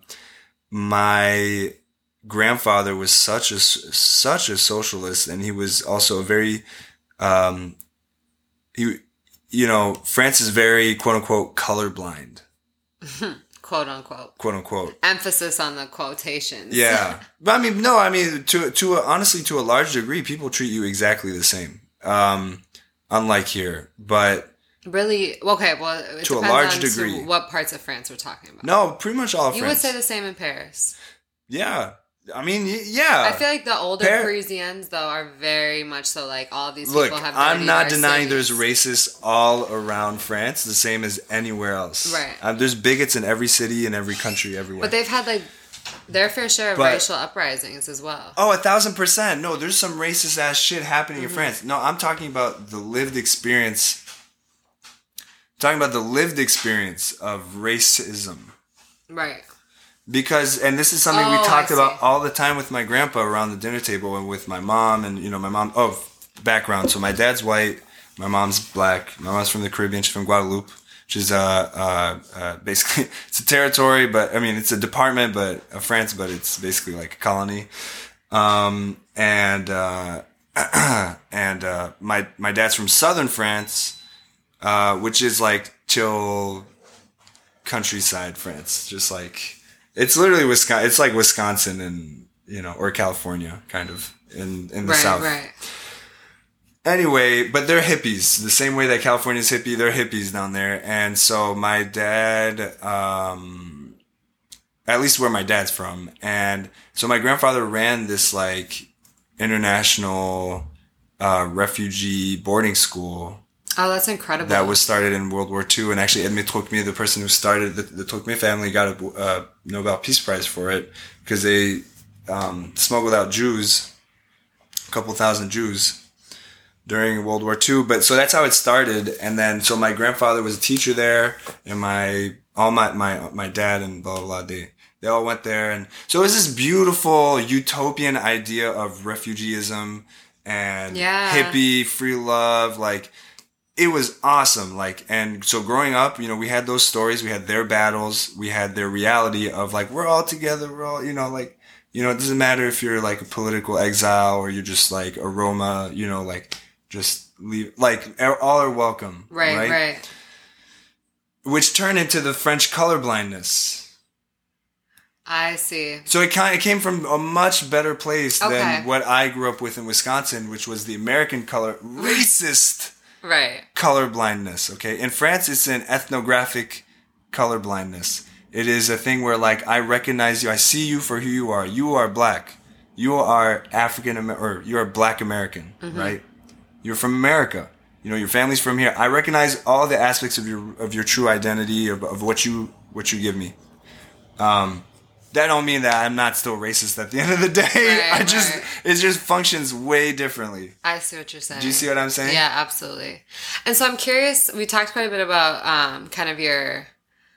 my grandfather was such a such a socialist, and he was also a very um, he you know France is very quote unquote colorblind. Quote unquote. Quote unquote. Emphasis on the quotations. Yeah, but I mean, no, I mean, to to a, honestly, to a large degree, people treat you exactly the same. Um, unlike here, but Really? Okay, well, it To a depends large on degree. to what parts of France we're talking about. no, pretty much all of You France. would say the same in Paris. Yeah, I mean, y- yeah. I feel like the older Par- Parisians, though, are very much so like all of these Look, people have. I'm not dirty denying cities. there's racists all around France, the same as anywhere else. Right. Um, there's bigots in every city, in every country, everywhere. But they've had like their fair share of But- racial uprisings as well. Oh, a thousand percent. No, there's some racist ass shit happening in France. No, I'm talking about the lived experience. I'm talking about the lived experience of racism. Right. Because, and this is something Oh, we talked I about see. all the time with my grandpa around the dinner table and with my mom and, you know, my mom, oh, background. So my dad's white, my mom's black, my mom's from the Caribbean, she's from Guadeloupe, which is, uh, uh, uh, basically, it's a territory, but, I mean, it's a department, but, of France, but it's basically like a colony. Um, and, uh, and, uh, my, my dad's from southern France, uh, which is like chill countryside France, just like, it's literally Wisconsin. It's like Wisconsin and, you know, or California, kind of, in, in the Right, South. right. Anyway, but they're hippies. The same way that California's hippie, they're hippies down there. And so my dad, um, at least where my dad's from. And so my grandfather ran this, like, international uh, refugee boarding school. Oh, that's incredible. That was started in World War Two, and actually Edmé Trocmé, the person who started the, the Trocmé family, got a uh, Nobel Peace Prize for it because they um, smuggled out Jews, a couple thousand Jews, during World War Two. But so that's how it started, and then so my grandfather was a teacher there, and my all my my my dad and blah blah blah they they all went there, and so it was this beautiful utopian idea of refugeeism and Yeah. hippie free love, like. It was awesome. Like, and so growing up, you know, we had those stories, we had their battles, we had their reality of like, we're all together, we're all, you know, like, you know, it doesn't matter if you're like a political exile or you're just like a Roma, you know, like, just leave, like, all are welcome. Right, right. right. Which turned into the French colorblindness. I see. So it kind of came from a much better place Okay. than what I grew up with in Wisconsin, which was the American color, racist Right. color blindness. Okay, in France it's an ethnographic color blindness. It is a thing where like I recognize you, I see you for who you are. You are black, you are African Amer- or you are Black American, Mm-hmm. right? You're from America, you know, your family's from here. I recognize all the aspects of your of your true identity, of, of what you what you give me. Um that don't mean that I'm not still racist at the end of the day. Right, I just right. it just functions way differently. I see what you're saying. Do you see what I'm saying? Yeah, absolutely. And so I'm curious, we talked quite a bit about um, kind of your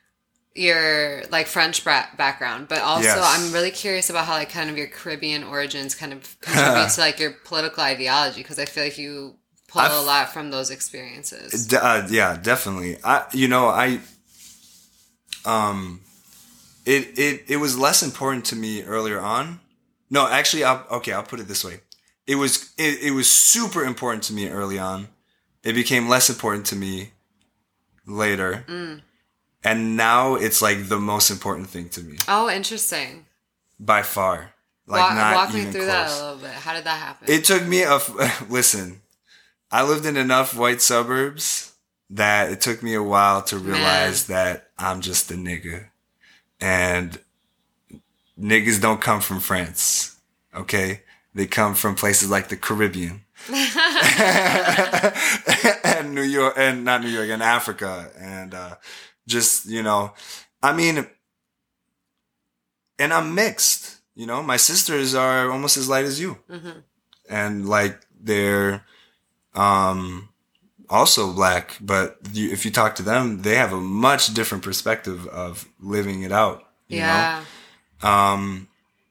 your like French bra- background, but also Yes. I'm really curious about how like kind of your Caribbean origins kind of contribute to like your political ideology, because I feel like you pull I've- a lot from those experiences. D- uh, yeah, definitely. I, you know, I, um, it, it, it was less important to me earlier on. No, actually, I'll, okay, I'll put it this way. It was, it, it was super important to me early on. It became less important to me later. Mm. And now it's like the most important thing to me Oh, interesting. by far. Like walk not walk even me through close. that a little bit. How did that happen? It took me a f- listen. I lived in enough white suburbs that it took me a while to realize that I'm just a nigga, and niggas don't come from France. Okay, they come from places like the Caribbean and New York, and not New York, and Africa, and uh, just you know, I mean, and I'm mixed. You know, my sisters are almost as light as you. Mm-hmm. And like they're um also black, but you, if you talk to them, they have a much different perspective of living it out. You Yeah. know? Um.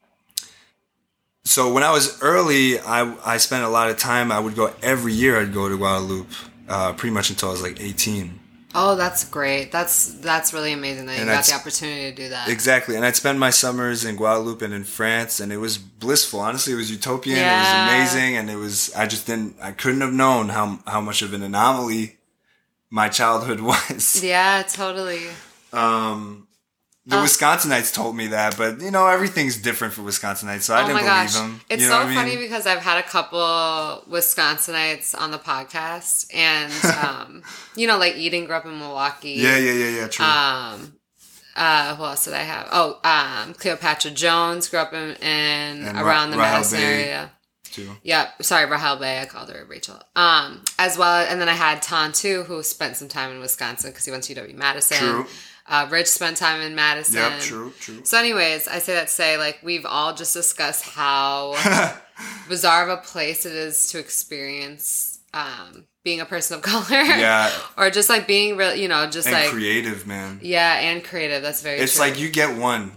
So when I was early, I I spent a lot of time. I would go every year. I'd go to Guadeloupe, uh, pretty much until I was like eighteen. Oh, that's great. That's that's really amazing that you And got that's- the opportunity to do that. Exactly, and I'd spend my summers in Guadeloupe and in France, and it was blissful. Honestly, it was utopian. Yeah. It was amazing, and it was. I just didn't. I couldn't have known how how much of an anomaly my childhood was. Yeah, totally. Um, the Oh. Wisconsinites told me that, but you know everything's different for Wisconsinites, so I Oh didn't my believe gosh. them. It's you know so what I funny mean? because I've had a couple Wisconsinites on the podcast, and, um, you know, like Eden grew up in Milwaukee. Yeah, yeah, yeah, yeah. True. Um, uh, who else did I have? Oh, um, Cleopatra Jones grew up in, in And Ra- around the Rahel Madison Bay. area. too. Yep. Sorry, Rahel Bay. I called her Rachel. Um, as well, and then I had Ton too, who spent some time in Wisconsin because he went to U W Madison. True. Uh, Rich spent time in Madison. Yep, true, true. So anyways, I say that to say, like, we've all just discussed how bizarre of a place it is to experience um, being a person of color. Yeah. Or just, like, being real, you know, just, and like... creative, man. Yeah, and creative. That's very It's true. like you get one.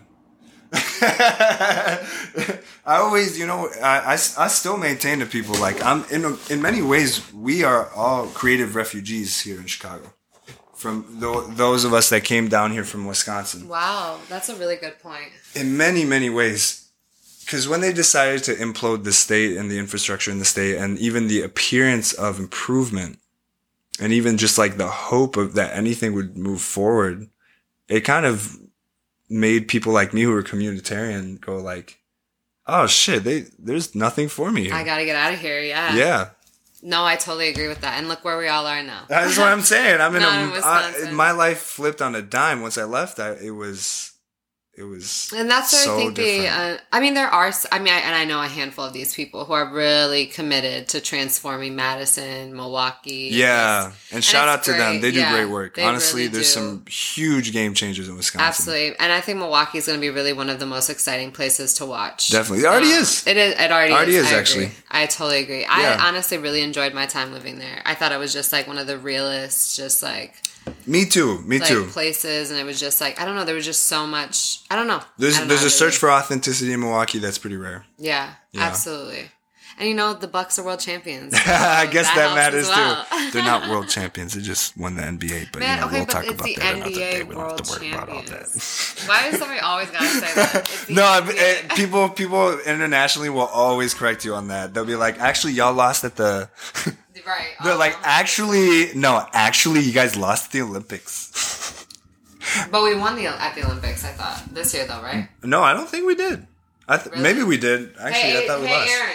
I always, you know, I, I, I still maintain to people, like, I'm in in many ways, we are all creative refugees here in Chicago. From th- those of us that came down here from Wisconsin. Wow, that's a really good point. In many, many ways. Because when they decided to implode the state and the infrastructure in the state and even the appearance of improvement and even just like the hope of that anything would move forward, it kind of made people like me who were communitarian go like, oh shit, they there's nothing for me here. I gotta get out of here, yeah. Yeah. No, I totally agree with that. And look where we all are now. That's what I'm saying. I'm in Not a, in Wisconsin. I, my life flipped on a dime. Once I left, I, it was, it was And that's what so I think the, different. uh, I mean, there are, s- I mean, I, and I know a handful of these people who are really committed to transforming Madison, Milwaukee. Yeah. It's- And shout it's out to them. great. They do Yeah, great work. they Honestly, really there's do. some huge game changers in Wisconsin. Absolutely. And I think Milwaukee is going to be really one of the most exciting places to watch. Definitely. It already Um, is. It is. It already, Already is, is, I actually. agree. I totally agree. Yeah. I honestly really enjoyed my time living there. I thought it was just like one of the realest, just like, Me too. Me like too. places. And it was just like, I don't know. There was just so much. I don't know. There's I don't there's know, a search really. for authenticity in Milwaukee that's pretty rare. Yeah, Yeah. absolutely. And you know, the Bucks are world champions. I guess that, helps matters as well. too. They're not world champions. They just won the N B A. But Man, you know, okay, we'll but talk it's about the that N another B day. A We don't have world to worry about all that. champions. Why does somebody always gotta say that? It's the No, I, N B A. eh, people people internationally will always correct you on that. They'll be like, actually, y'all lost at the. Right. They're um, like, actually, no, actually, you guys lost at the Olympics. But we won the at the Olympics. I thought this year though, right? No, I don't think we did. I th- Really? Maybe we did. Actually, hey, I thought we hey, lost. Aaron.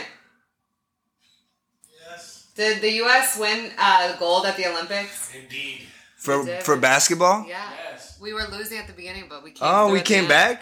Yes. Did the U S win uh, gold at the Olympics? Indeed. For We did. for basketball? Yeah. Yes. We were losing at the beginning, but we came. Oh, through we at the came end. back?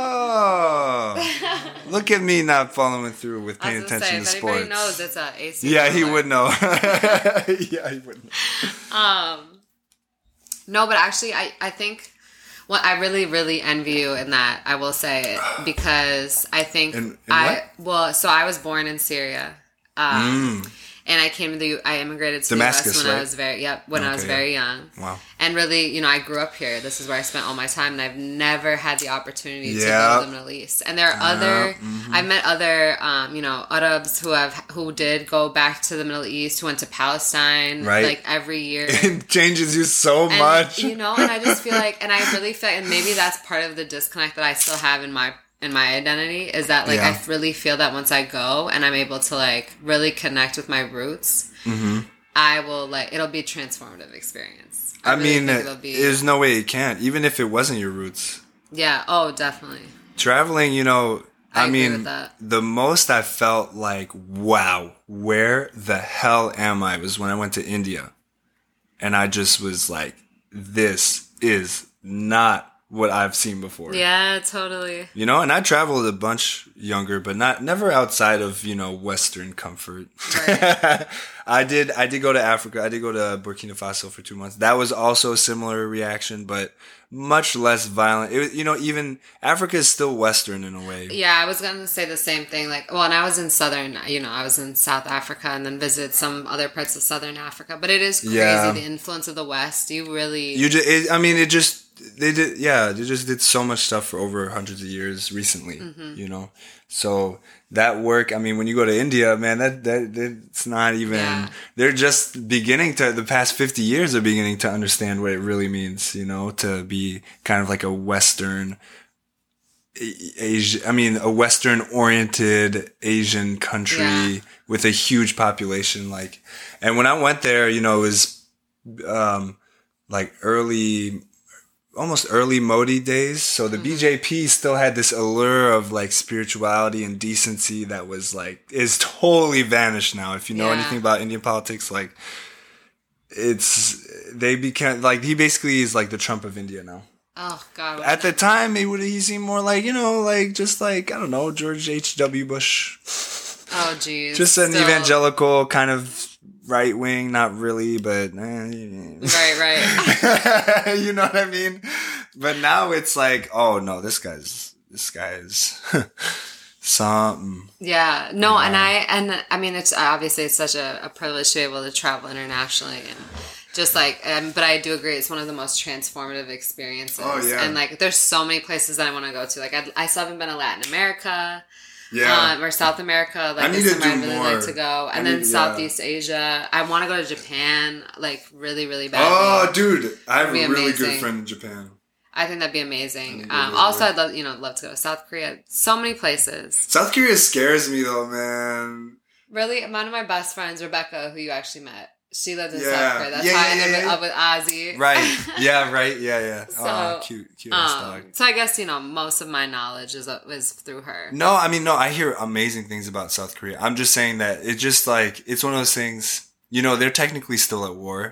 Oh. Look at me not following through with I paying was gonna attention say, to if anybody sports. knows, it's a A C. Yeah, he color. would know. Yeah, he would know. Um, no, but actually, I, I think well, I really, really envy you in that. I will say because I think In- in I well, so I was born in Syria, um, Mm. and I came to the I immigrated to Damascus, the U S when right? I was very yep when I was Okay, yeah. very young. Wow. And really, you know, I grew up here. This is where I spent all my time, and I've never had the opportunity to Yeah. go to the Middle East. And there are other, mhm. I've met other, um, you know, Arabs who have who did go back to the Middle East, who went to Palestine, Right. like every year. It changes you so And, much. you know, and I just feel like, and I really feel, and maybe that's part of the disconnect that I still have in my in my identity is that like Yeah. I really feel that once I go and I'm able to like really connect with my roots, hmm I will like it'll be a transformative experience. I, really mean, think it'll be, there's no way it can't. Even if it wasn't your roots. yeah, oh, definitely. Traveling, you know, I I, agree mean, with that. the most I felt like, wow, where the hell am I? Was when I went to India. And I just was like, this is not what I've seen before. Yeah, totally. You know, and I traveled a bunch younger, but not never outside of, you know, Western comfort. Right. I did I did go to Africa. I did go to Burkina Faso for two months. That was also a similar reaction, but much less violent. It was, you know, even Africa is still Western in a way. Yeah, I was gonna say the same thing. Like, well, and I was in southern, you know, I was in South Africa and then visited some other parts of Southern Africa. But it is crazy Yeah. the influence of the West. You really, You just, it, I mean, it just they did, yeah, they just did so much stuff for over hundreds of years recently. Mm-hmm. You know, so that work. I mean, when you go to India, man, that that it's not even. Yeah. They're just beginning to. The past fifty years are beginning to understand what it really means. You know, to be kind of like a Western. Asia, I mean, a Western-oriented Asian country Yeah. with a huge population. Like, and when I went there, you know, it was um, like early, almost early Modi days. So the B J P still had this allure of like spirituality and decency that was like is totally vanished now. If you know Yeah. anything about Indian politics, like it's they became like he basically is like the Trump of India now. oh god, At the time, he would he seemed more like, you know, like just like I don't know, George H W. Bush, oh geez, just an Still- evangelical kind of right wing, not really, but eh, Right, right. you know what I mean? but now it's like, oh no, this guy's this guy's something. Yeah, no, Yeah. and I and I mean, it's obviously it's such a, a privilege to be able to travel internationally and just like, um, but I do agree, it's one of the most transformative experiences. Oh, yeah. And like, there's so many places that I want to go to. Like, I, I still haven't been to Latin America. Yeah. Um, or South America, like I need is to somewhere do I'd really more. like to go, and I then need- yeah. Southeast Asia. I want to go to Japan, like really, really badly. Oh, dude, I have a Be really good amazing. friend in Japan. I think that'd be amazing. That'd be Um, really also, good. I'd love, you know, love to go to South Korea. So many places. South Korea scares me though, man. Really, one of my best friends, Rebecca, who you actually met, she lived in Yeah. South Korea. That's Yeah, how yeah, I ended yeah, yeah. up with Ozzy. Right. Yeah, right. Yeah, yeah. So, oh, cute, cute ass Um, dog. so I guess, you know, most of my knowledge is is through her. No, I mean, no, I hear amazing things about South Korea. I'm just saying that it's just like, it's one of those things, you know, they're technically still at war.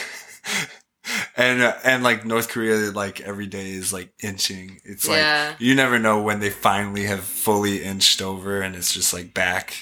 and, uh, and like North Korea, like every day is like inching. It's like, Yeah. you never know when they finally have fully inched over and it's just like back.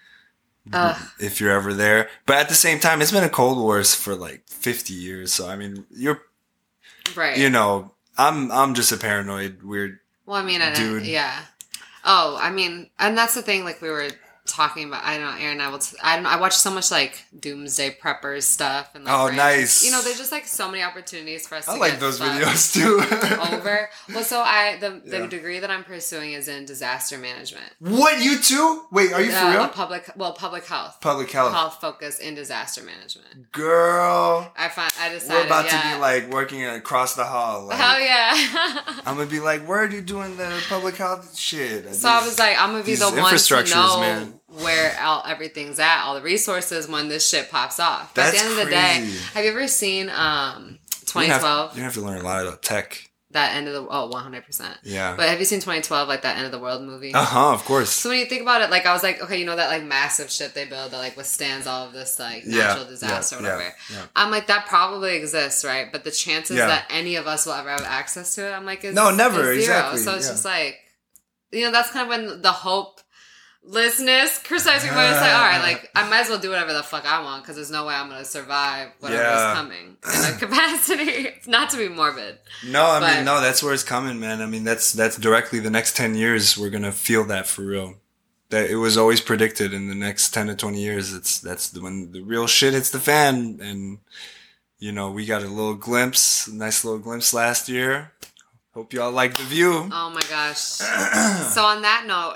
Ugh. If you're ever there. But at the same time, it's been a Cold War for like fifty years. So, I mean, you're, Right. you know, I'm, I'm just a paranoid, weird. Well, I mean, I, Dude. yeah. Oh, I mean, and that's the thing. Like we were talking about. I don't know, Aaron. I will. T- I don't know. I watch so much like doomsday preppers stuff and like, Oh, random- nice. You know, there's just like so many opportunities for us. I to like get those fucked videos too. over. Well, so I the the Yeah. degree that I'm pursuing is in disaster management. What, you too? Wait, are you for Uh, real? a public, well, public health, Public health. health focus in disaster management. Girl, I find I decided. we're about yeah. to be like working across the hall. Like, Hell yeah. I'm gonna be like, where are you doing the public health shit? So I was like, I'm gonna be These the one to infrastructures, know man. where all, everything's at, all the resources when this shit pops off. But That's at the end of the crazy. day, have you ever seen um, You're gonna have- twenty twelve? You're gonna have to learn a lot about tech. That end of the oh, one hundred percent. Yeah. But have you seen twenty twelve, like that end of the world movie? Uh huh. Of course. So when you think about it, like I was like, okay, you know that like massive shit they build that like withstands all of this like Yeah, natural disaster yeah, or whatever. yeah, yeah. I'm like that probably exists, right? But the chances Yeah. that any of us will ever have access to it, I'm like, is, No, never, is zero. exactly, So it's yeah. just like, you know, that's kind of when the hopelessness criticizing when it's like, all right, like I might as well do whatever the fuck I want because there's no way I'm gonna survive whatever's Yeah. coming in a capacity. Not to be morbid. No, I But- mean, no, that's where it's coming, man. I mean, that's that's directly the next ten years we're gonna feel that for real. That it was always predicted in the next ten to twenty years. It's that's the, when the real shit hits the fan, and you know we got a little glimpse, a nice little glimpse last year. Hope y'all like the view. Oh my gosh. So on that note,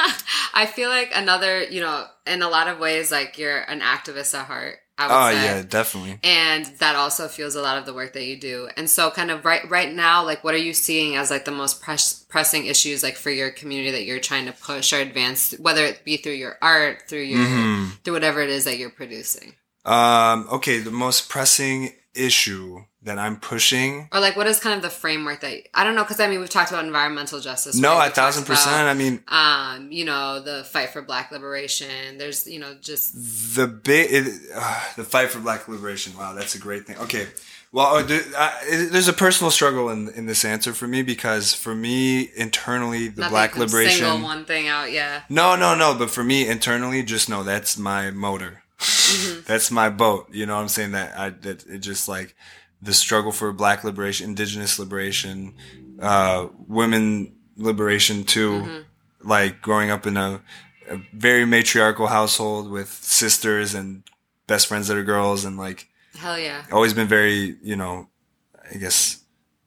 I feel like another, you know, in a lot of ways, like you're an activist at heart, I would Oh say. yeah, definitely. And that also fuels a lot of the work that you do. And so kind of right right now, like what are you seeing as like the most press, pressing issues like for your community that you're trying to push or advance, whether it be through your art, through your Mm-hmm. through whatever it is that you're producing? Um, okay, the most pressing issue that I'm pushing. Or like what is kind of the framework that I don't know, because I mean we've talked about environmental justice. No, right? a We've thousand talked percent. about, I mean, um, you know, the fight for Black liberation. There's, you know, just the big, it, uh, the fight for Black liberation. Wow, that's a great thing. Okay, well, uh, there, uh, it, there's a personal struggle in in this answer for me because for me internally, the nothing Black can liberation. single one thing out. Yeah. No, no, no. But for me internally, just know that's my motor. Mm-hmm. That's my boat. You know what I'm saying? That I that it just like the struggle for Black liberation, Indigenous liberation, uh, women liberation too. Mm-hmm. Like growing up in a, a very matriarchal household with sisters and best friends that are girls, and like Hell yeah. always been very, you know, I guess,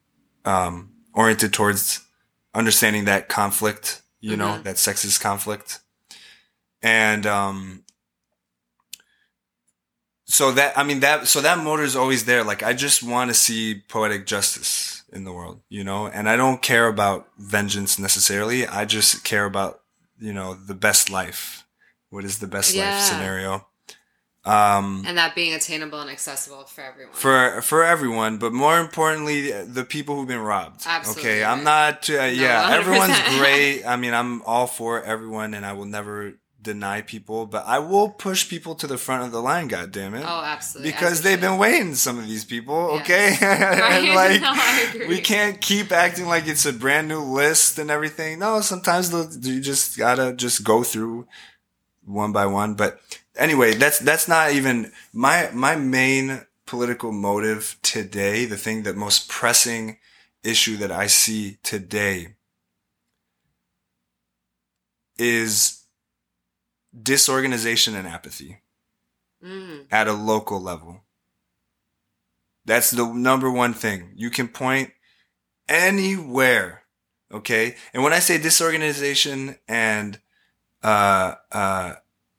um, oriented towards understanding that conflict, you know, Mhm. that sexist conflict. And, um, so that, I mean, that, so that motor is always there. Like, I just want to see poetic justice in the world, you know, and I don't care about vengeance necessarily. I just care about, you know, the best life. What is the best Yeah. life scenario? Um, And that being attainable and accessible for everyone. for for everyone, but more importantly, the people who've been robbed. Absolutely Okay, right. I'm not. Uh, yeah, one hundred everyone's percent. great. I mean, I'm all for everyone, and I will never deny people, but I will push people to the front of the line. God damn it! Oh, absolutely. Because As you they've should. been waiting. Some of these people, Yes. okay, Right? and like No, I agree. we can't keep acting like it's a brand new list and everything. No, sometimes the, you just gotta just go through one by one. But anyway, that's that's not even my my main political motive today. The thing that most pressing issue that I see today is disorganization and apathy mm. at a local level. That's the number one thing. You can point anywhere, okay? And when I say disorganization and uh uh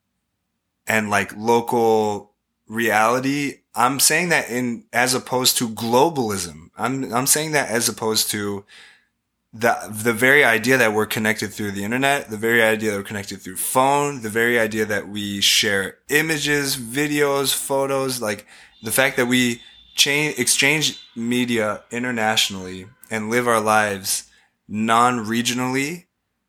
and like local reality, I'm saying that in as opposed to globalism. I'm I'm saying that as opposed to the the very idea that we're connected through the internet, the very idea that we're connected through phone, the very idea that we share images, videos, photos, like the fact that we change exchange media internationally and live our lives non-regionally.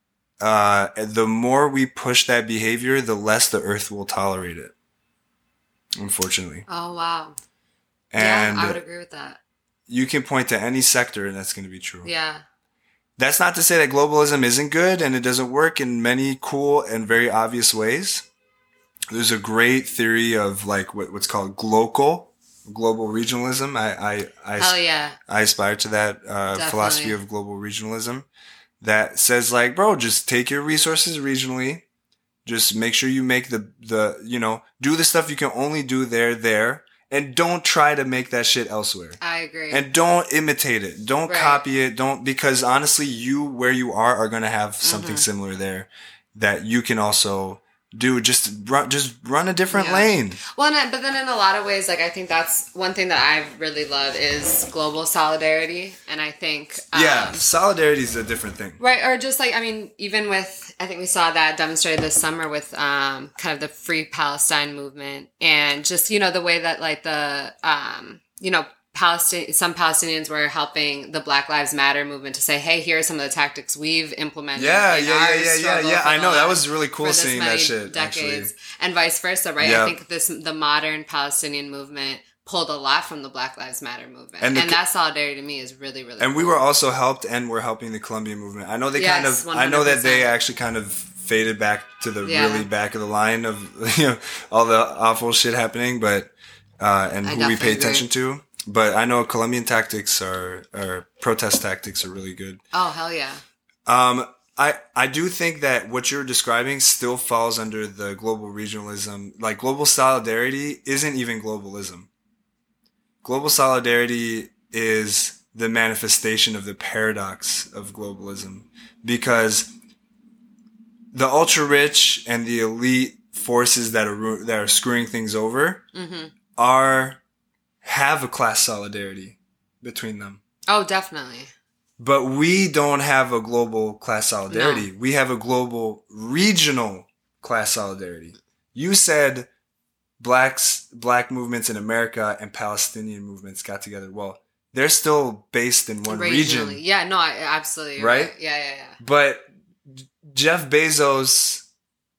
Uh, the more we push that behavior, the less the earth will tolerate it. Unfortunately. Oh, wow. And yeah, I would agree with that. You can point to any sector and that's going to be true. Yeah. That's not to say that globalism isn't good and it doesn't work in many cool and very obvious ways. There's a great theory of like what, what's called glocal, global regionalism. I, I, I, Hell yeah. I aspire to that uh, philosophy of global regionalism that says like, bro, just take your resources regionally. Just make sure you make the, the, you know, do the stuff you can only do there, there. And don't try to make that shit elsewhere. I agree. And don't imitate it. Don't right. copy it. Don't, because honestly, you, where you are, are going to have something mm-hmm. similar there that you can also do. Just run, just run a different yeah. lane. Well, and, but then in a lot of ways, like, I think that's one thing that I really love is global solidarity. And I think... Um, yeah, solidarity is a different thing. Right. Or just like, I mean, even with... I think we saw that demonstrated this summer with um, kind of the Free Palestine movement and just, you know, the way that like the, um, you know, Palestine, some Palestinians were helping the Black Lives Matter movement to say, hey, here are some of the tactics we've implemented. Yeah, in yeah, our yeah, yeah, yeah, yeah. I know. That was really cool seeing that shit. Decades, actually. And vice versa, right? Yep. I think this the modern Palestinian movement pulled a lot from the Black Lives Matter movement. And, the, and that solidarity to me is really, really And cool. we were also helped and we're helping the Colombian movement. I know they yes, kind of, one hundred percent. I know that they actually kind of faded back to the yeah. really back of the line of, you know, all the awful shit happening, but, uh, and I who we pay agree. attention to. But I know Colombian tactics are, or protest tactics are really good. Oh, hell yeah. Um, I, I do think that what you're describing still falls under the global regionalism. Like global solidarity isn't even globalism. Global solidarity is the manifestation of the paradox of globalism because the ultra rich and the elite forces that are that are screwing things over mm-hmm. are have a class solidarity between them. Oh, definitely. But we don't have a global class solidarity. No. We have a global regional class solidarity. You said blacks, black movements in America and Palestinian movements got together. Well, they're still based in one Regionally. region. Yeah, no, I, absolutely. Right? right? Yeah, yeah, yeah. But Jeff Bezos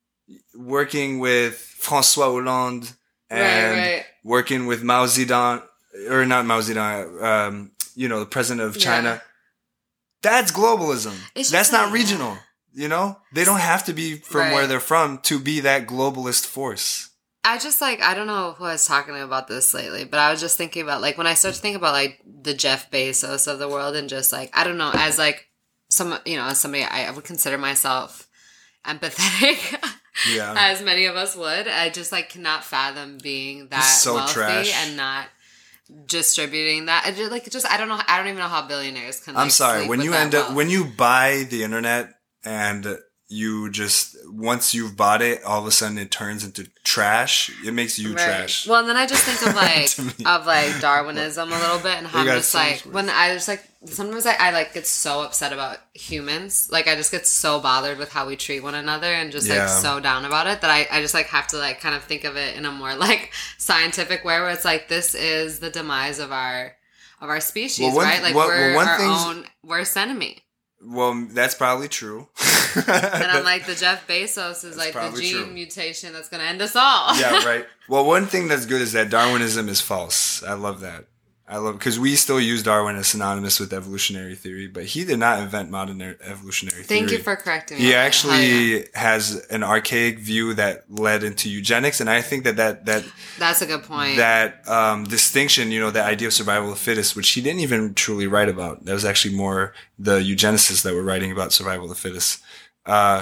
working with François Hollande and right, right. working with Mao Zedong, or not Mao Zedong, um, you know, the president of China. Yeah. That's globalism. That's not like, regional. Yeah. You know? They don't have to be from right. where they're from to be that globalist force. I just like, I don't know who I was talking to about this lately, but I was just thinking about like, when I start to think about like the Jeff Bezos of the world and just like, I don't know, as like some, you know, as somebody I would consider myself empathetic yeah. as many of us would. I just like cannot fathom being that so wealthy trash. And not distributing that. I just, like, just, I don't know, I don't even know how billionaires can like, I'm sorry, when you end wealth. up, when you buy the internet and you just, once you've bought it, all of a sudden it turns into trash. It makes you right. trash. Well, and then I just think of like, of like Darwinism a little bit and how I'm just so like, when I just like, sometimes I, I like get so upset about humans. Like I just get so bothered with how we treat one another and just yeah. like so down about it that I, I just like have to like kind of think of it in a more like scientific way where it's like, this is the demise of our, of our species, well, one, right? Like what, we're well, our own worst enemy. Well, that's probably true. And I'm like, the Jeff Bezos is that's like the gene true. mutation that's going to end us all. Yeah, right. Well, one thing that's good is that Darwinism is false. I love that. I love because we still use Darwin as synonymous with evolutionary theory, but he did not invent modern evolutionary theory. Thank you for correcting me. He actually yeah. has an archaic view that led into eugenics, and I think that that that that's a good point. That um, distinction, you know, the idea of survival of the fittest, which he didn't even truly write about. That was actually more the eugenicists that were writing about survival of the fittest. Uh,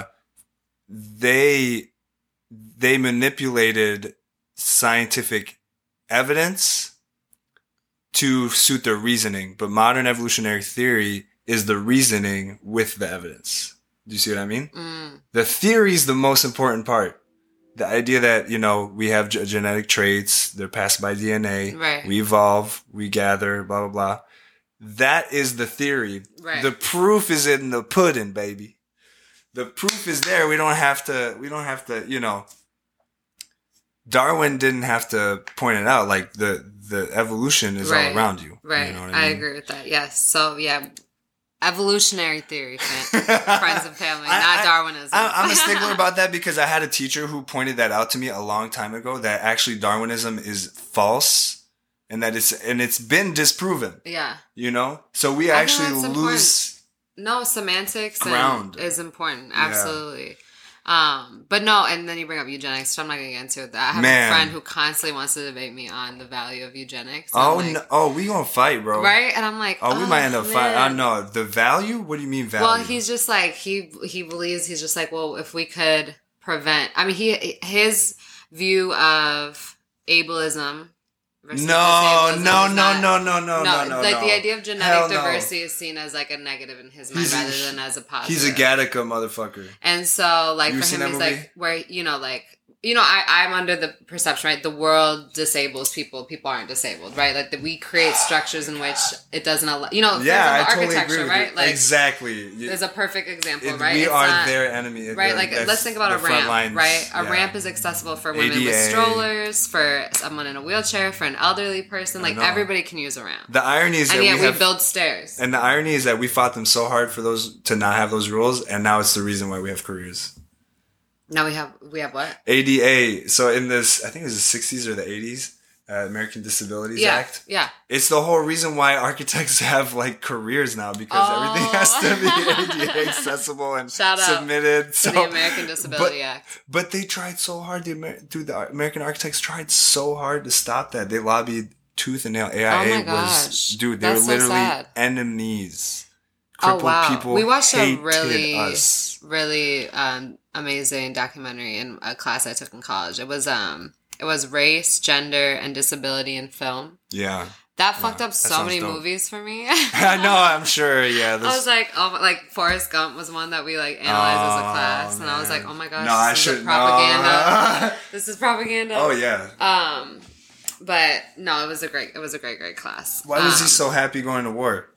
they they manipulated scientific evidence to suit their reasoning, but modern evolutionary theory is the reasoning with the evidence. Do you see what I mean? Mm. The theory is the most important part. The idea that, you know, we have g- genetic traits, they're passed by D N A, right. we evolve, we gather, blah, blah, blah. That is the theory. Right. The proof is in the pudding, baby. The proof is there. We don't have to, we don't have to, you know, Darwin didn't have to point it out. Like the, the evolution is right. all around you. Right. You know what I, I mean? agree with that. Yes. So yeah, evolutionary theory, friends and family, I, not I, Darwinism. I, I'm a stickler about that because I had a teacher who pointed that out to me a long time ago, that actually Darwinism is false and that it's, and it's been disproven. Yeah. You know? So we I actually lose. No, semantics ground. And is important. Absolutely. Yeah. Um, but no, and then you bring up eugenics, so I'm not going to get into that. I have Man. a friend who constantly wants to debate me on the value of eugenics. Oh, like, no, oh, we gonna fight, bro. Right? And I'm like, oh, we oh, might end up man. fighting. I know. The value? What do you mean value? Well, he's just like, he he believes, he's just like, well, if we could prevent, I mean, he his view of ableism versus no, disableism no, is no, not, no, no, no, no, no, like no. the idea of genetic Hell diversity no. is seen as like a negative in his mind He's a- rather than as a positive. He's a Gattaca motherfucker. And so, like, You for seen him, that he's movie? like, where, you know, like, you know, I, I'm under the perception, right? The world disables people. People aren't disabled, right? Like, that we create structures in which it doesn't allow, you know, for Yeah, I example, totally architecture, agree with right? you. Like, exactly. there's a perfect example, It- right? We It's are not- their enemy. Right, The- like, that's let's think about a the front ramp, lines. right? A Yeah. ramp is accessible for women A D A. with strollers, for someone in a wheelchair, for an elderly person. Like, know. everybody can use a ramp. The irony is And that yet we we, have, build stairs. and the irony is that we fought them so hard for those to not have those rules, and now it's the reason why we have careers. Now we have, we have what? A D A. So in this, I think it was the sixties or the eighties, uh, American Disabilities Yeah, Act. yeah. It's the whole reason why architects have like careers now, because Oh. everything has to be A D A accessible and Shout out submitted. To So, the American Disability but, Act. But they tried so hard. The Amer- dude, the American architects tried so hard to stop that. They lobbied tooth and nail. A I A Oh my was, gosh. dude, they That's were so literally sad. enemies. Oh Crippled wow! people We watched a hated really, us. really um, amazing documentary in a class I took in college. It was um, it was race, gender, and disability in film. Yeah. That fucked up that so sounds many dope. movies for me. I know, I'm sure, yeah. I this- was like, oh, like Forrest Gump was one that we like analyzed as a Oh, class, and I was man. like, oh my gosh, No, I this is should- propaganda. no. This is propaganda. Oh, yeah. Um, but no, it was a great, it was a great, great class. Why was he Um, so happy going to war?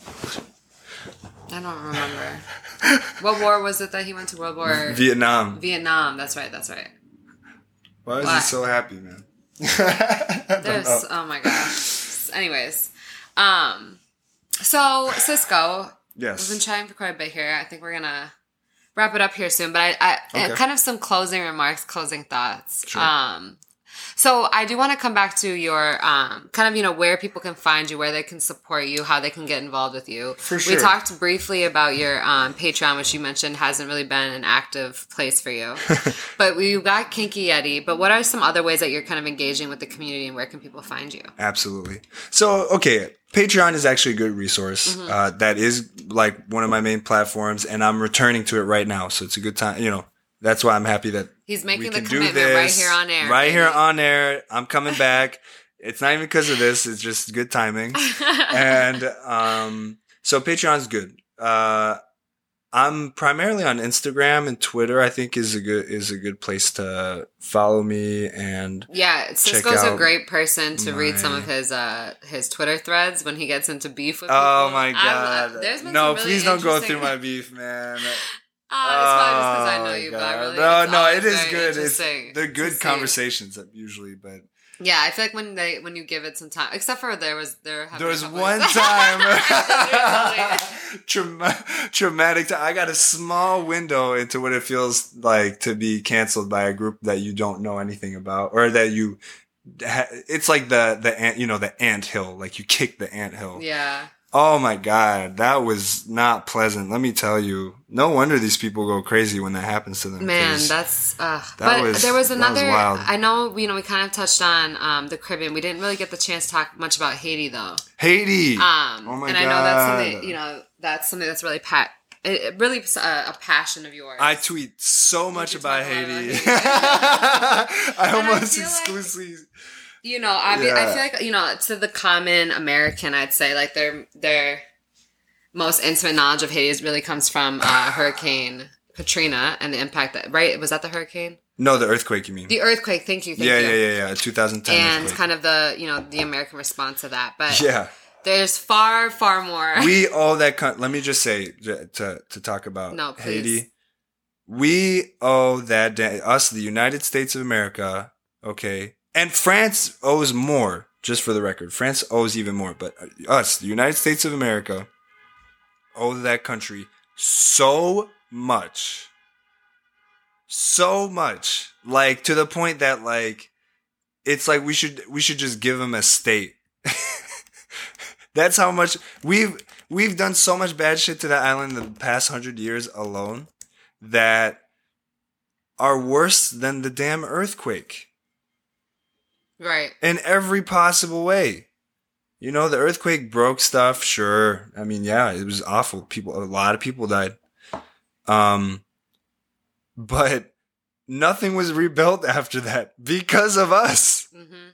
I don't remember. What war was it that he went to? World War Vietnam. Vietnam. That's right. That's right. Why was Why? he so happy, man? I don't There's know. oh my gosh. Anyways, um, so Cisco, Yes. we've been chatting for quite a bit here. I think we're gonna wrap it up here soon. But I, I Okay. kind of some closing remarks, closing thoughts. Sure. Um, so I do want to come back to your um, kind of, you know, where people can find you, where they can support you, how they can get involved with you. For We sure. talked briefly about your um, Patreon, which you mentioned hasn't really been an active place for you. But we got Kinky Yeti. But what are some other ways that you're kind of engaging with the community, and where can people find you? Absolutely. So, okay, Patreon is actually a good resource. Mm-hmm. Uh, that is like one of my main platforms, and I'm returning to it right now. So it's a good time. You know, that's why I'm happy that He's we making the can do commitment right this here on air. Right here baby. on air. I'm coming back. It's not even because of this. It's just good timing. And um, so Patreon's good. Uh, I'm primarily on Instagram and Twitter. I think is a good is a good place to follow me. And Yeah, Cisco's a out great person to read my- some of his uh his Twitter threads when he gets into beef with people. oh my I've- god, there's been no! some really Please don't go interesting- through my beef, man. Uh, it's probably just because I Oh know my you, but I God. really no, it's no, always it is very good. It's interesting they're to good see. conversations usually, but Yeah, I feel like when they when you give it some time, except for there was there. have there been was a couple one of- time Trauma, traumatic. Time. I got a small window into what it feels like to be canceled by a group that you don't know anything about, or that you it's like the, the ant, you know, the ant hill, like you kick the ant hill. Yeah. Oh my God. That was not pleasant. Let me tell you. No wonder these people go crazy when that happens to them. Man, that's, uh, that but was, there was that another, was wild. I know, you know, we kind of touched on, um, the Caribbean. We didn't really get the chance to talk much about Haiti though. Haiti. Um, oh my and God. I know that's something, you know, that's something that's really pat, it, it really a, a passion of yours. I tweet so much about talk a lot Haiti. about Haiti. I And I almost feel like- exclusively. You know, I mean, Yeah. I feel like, you know, to the common American, I'd say, like, their their most intimate knowledge of Haiti is really comes from uh, Hurricane Katrina and the impact that, right? Was that the hurricane? No, the earthquake, you mean? The earthquake, thank you, thank yeah, you. yeah, yeah, yeah. twenty ten And earthquake. kind of the, you know, the American response to that. But Yeah. there's far, far more. We owe that. Con- Let me just say to to talk about No, please. Haiti. We owe that da- us, the United States of America. Okay, and France owes more. Just for the record, France owes even more. But us, the United States of America, owe that country so much, so much. Like to the point that like it's like we should we should just give them a state. That's how much we've we've done so much bad shit to that island in the past hundred years alone that are worse than the damn earthquake Right. in every possible way. You know, the earthquake broke stuff, sure. I mean, yeah, it was awful. People, a lot of people died. Um, but nothing was rebuilt after that because of us. Mm-hmm.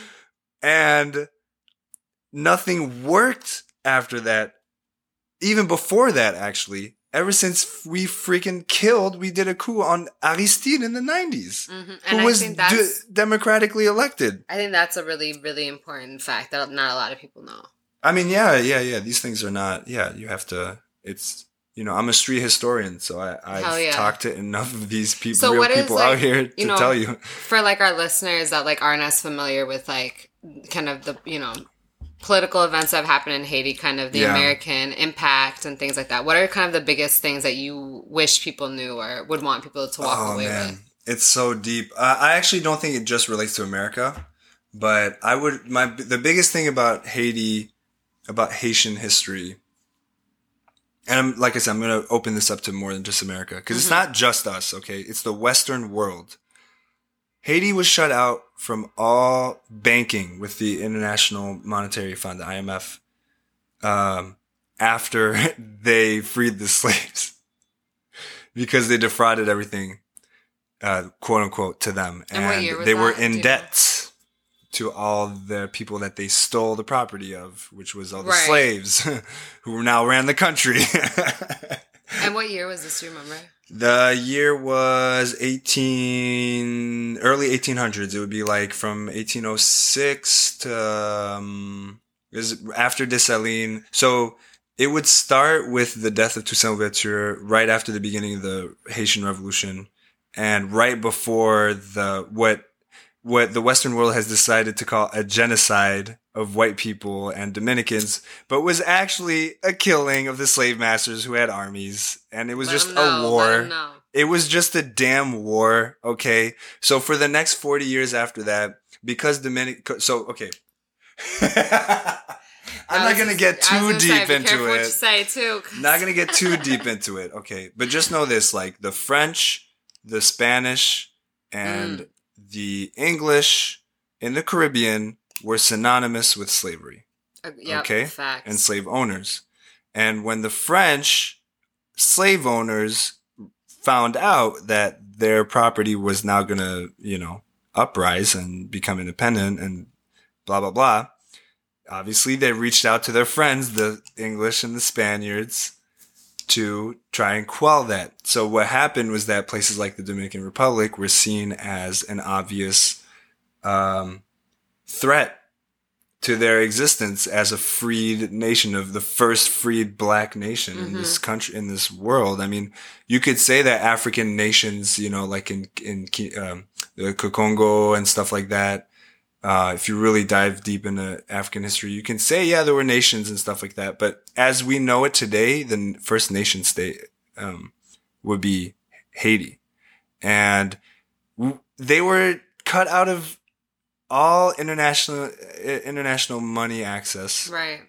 And nothing worked after that. Even before that, actually. Ever since we freaking killed, we did a coup on Aristide in the nineties. Mm-hmm. And Who I was think that's, de- democratically elected. I think that's a really, really important fact that not a lot of people know. I mean, yeah, yeah, yeah. These things are not, yeah, you have to, it's, you know, I'm a street historian, so I, I've Hell yeah. talked to enough of these people, So real what is, people like, out here to you know, tell you. For like our listeners that like aren't as familiar with like kind of the, you know, political events that have happened in Haiti, kind of the Yeah. American impact and things like that. What are kind of the biggest things that you wish people knew or would want people to walk Oh away man, with? it's so deep. Uh, I actually don't think it just relates to America, but I would my the biggest thing about Haiti, about Haitian history, and I'm, like I said, I'm going to open this up to more than just America because it's not just us. Okay, it's the Western world. Haiti was shut out from all banking with the International Monetary Fund, the I M F, um, after they freed the slaves because they defrauded everything, uh, quote unquote, to them. And what year was they were that? in Do you debt to all the people that they stole the property of, which was all the Right. slaves who now ran the country. And what year was this? Do you remember? The year was eighteen, early eighteen hundreds. It would be like from eighteen oh six to, um, it was after Dessalines. So it would start with the death of Toussaint Louverture right after the beginning of the Haitian Revolution and right before the, what, what the Western world has decided to call a genocide of white people and Dominicans, but was actually a killing of the slave masters who had armies. And it was Let just 'em know, a let war. 'em know. It was just a damn war. Okay. So for the next forty years after that, because Dominic, so, okay. I'm I not was going to just- get I was too gonna deep say, be into careful what you it. say too. 'cause- Not going to get too deep into it. Okay. But just know this, like the French, the Spanish, and Mm. the English in the Caribbean were synonymous with slavery. Uh, yep, okay. facts. And slave owners. And when the French slave owners found out that their property was now going to, you know, uprise and become independent and blah, blah, blah, obviously they reached out to their friends, the English and the Spaniards, to try and quell that. So what happened was that places like the Dominican Republic were seen as an obvious um, threat to their existence as a freed nation, of the first freed black nation in this country, in this world. I mean, you could say that African nations, you know, like in, in, um, the Congo and stuff like that. Uh, if you really dive deep into African history, you can say, yeah, there were nations and stuff like that. But as we know it today, the first nation state, um, would be Haiti. And w- they were cut out of all international international money access. Right.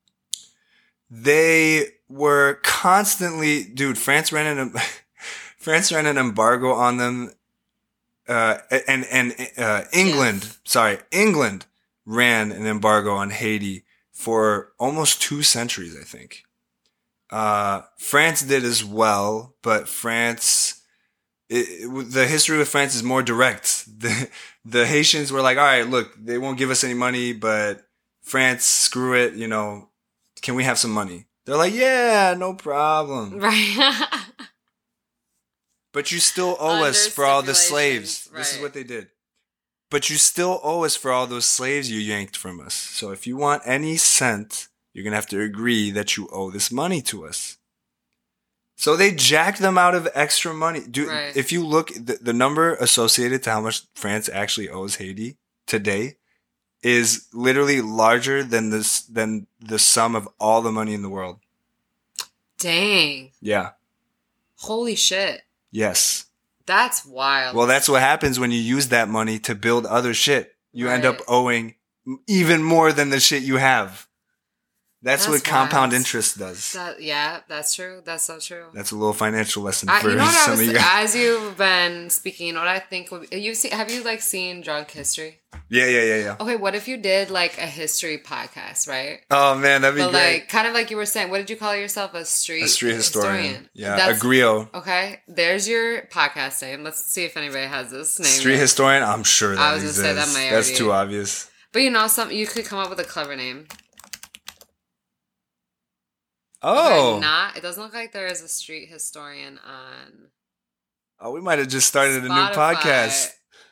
They were constantly, dude. France ran an France ran an embargo on them, uh, and and uh, England, yes. sorry, England ran an embargo on Haiti for almost two centuries, I think. Uh, France did as well, but France. It, it, the history with France is more direct. The, the Haitians were like, all right, look, they won't give us any money, but France, screw it, you know, can we have some money? They're like, yeah, no problem. Right. But you still owe Under us for all the slaves. right. This is what they did. But you still owe us for all those slaves you yanked from us. So if you want any cent, you're going to have to agree that you owe this money to us. So they jacked them out of extra money. Dude, right. If you look, the, the number associated to how much France actually owes Haiti today is literally larger than this than the sum of all the money in the world. Dang. Yeah. Holy shit. Yes. That's wild. Well, that's what happens when you use that money to build other shit. You right. end up owing even more than the shit you have. That's, that's what compound wild. interest does. That, yeah, that's true. That's so true. That's a little financial lesson I, for you know what some I was, of you guys. As you've been speaking, you know what I think would be, you've seen, have you like seen Drunk History? Yeah, yeah, yeah, yeah. Okay, what if you did like a history podcast, right? Oh man, that'd be but great. Like kind of like you were saying, what did you call yourself? A street a street historian. historian. Yeah, That's, a griot. Okay, there's your podcast name. Let's see if anybody has this name. Street yet. Historian. I'm sure that I was exists. gonna say that might That's already, too obvious. But you know, some you could come up with a clever name. Oh, okay, not. It doesn't look like there is a street historian on. Oh, we might have just started Spotify. a new podcast.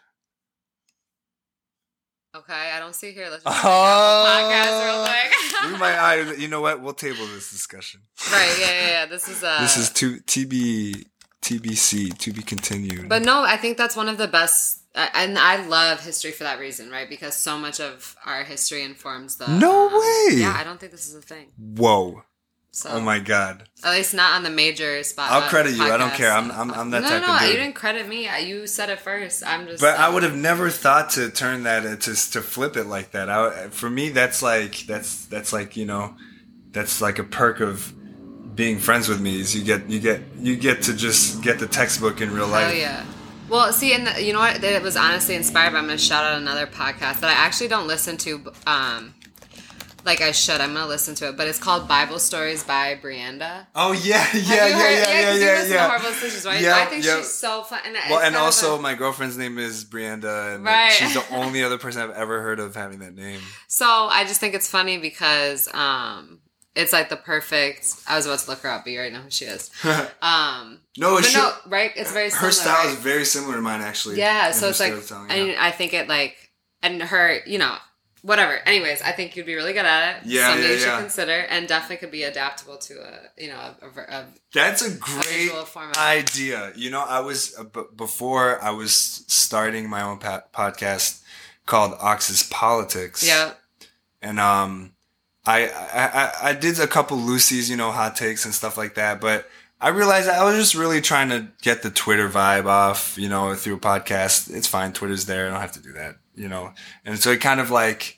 Okay, I don't see here. Let's just oh, podcast real quick. we might. I, you know what? We'll table this discussion. Right? Yeah, yeah, yeah. This is uh This is to T B T B C to be continued. But no, I think that's one of the best. Uh, and I love history for that reason, right? Because so much of our history informs the. No um, way. Yeah, I don't think this is a thing. Whoa. So, oh my god! At least not on the major spot. I'll credit you. Podcast. I don't care. I'm I'm, I'm that no, type no, of dude. No, you didn't credit me. You said it first. I'm just. But uh, I would have never thought to turn that into to flip it like that. I, for me, that's like that's that's like you know, that's like a perk of being friends with me. Is you get you get you get to just get the textbook in real life. Oh yeah. Well, see, and the, you know what? It was honestly inspired by. I'm going to shout out another podcast that I actually don't listen to. Um, Like I should, I'm gonna listen to it, but it's called Bible Stories by Brianda. Oh yeah, yeah, Have you yeah, heard? yeah, yeah, yeah, yeah. yeah, listen yeah. To Horrible Decisions, right? Yeah, I think yeah. she's so fun. And well, and kind also of a, my girlfriend's name is Brianda, and right. she's the only other person I've ever heard of having that name. So I just think it's funny because um, it's like the perfect. I was about to look her up, but you already know who she is. Um, no, it's no, right? It's very similar, her style right? is very similar to mine, actually. Yeah, so it's like, yeah. and I think it like, and her, you know. Whatever. Anyways, I think you'd be really good at it. Yeah, Something yeah, you should yeah. consider, and definitely could be adaptable to a, you know, a, a, a That's a great a idea. You know, I was uh, b- before I was starting my own pa- podcast called Ox's Politics. Yeah. And um, I, I I I did a couple loosies, you know, hot takes and stuff like that, but I realized I was just really trying to get the Twitter vibe off, you know, through a podcast. It's fine. Twitter's there. I don't have to do that, you know? And so it kind of like,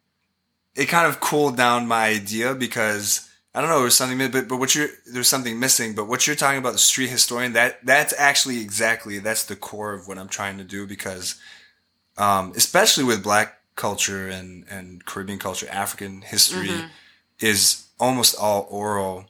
it kind of cooled down my idea because I don't know, there was something, but, but what you're, there's something missing, but what you're talking about, the street historian, that, that's actually exactly, that's the core of what I'm trying to do because, um, especially with Black culture and, and Caribbean culture, African history mm-hmm. is almost all oral.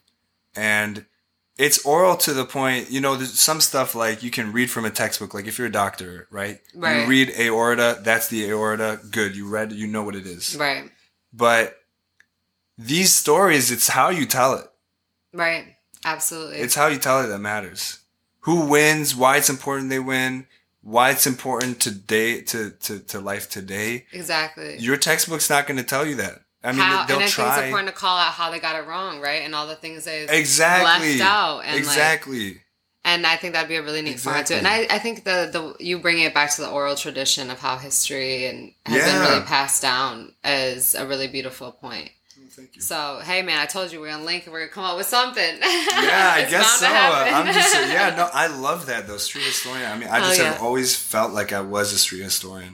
And it's oral to the point, you know, there's some stuff like you can read from a textbook. Like if you're a doctor, right? Right. You read aorta, that's the aorta. Good. You read, you know what it is. Right. But these stories, it's how you tell it. Right. Absolutely. It's how you tell it that matters. Who wins, why it's important they win, why it's important today to, to, to life today. Exactly. Your textbook's not going to tell you that. I mean, how, they'll and I try. think it's important to call out how they got it wrong, right? And all the things they exactly. left out. And exactly. Like, and I think that'd be a really neat exactly. format to it. And I, I think the, the you bringing it back to the oral tradition of how history and has yeah. been really passed down is a really beautiful point. Thank you. So, hey man, I told you we're gonna link and we're gonna come up with something. Yeah, I guess so. I'm just yeah, no, I love that though. Street historian. I mean, I just oh, have yeah. always felt like I was a street historian.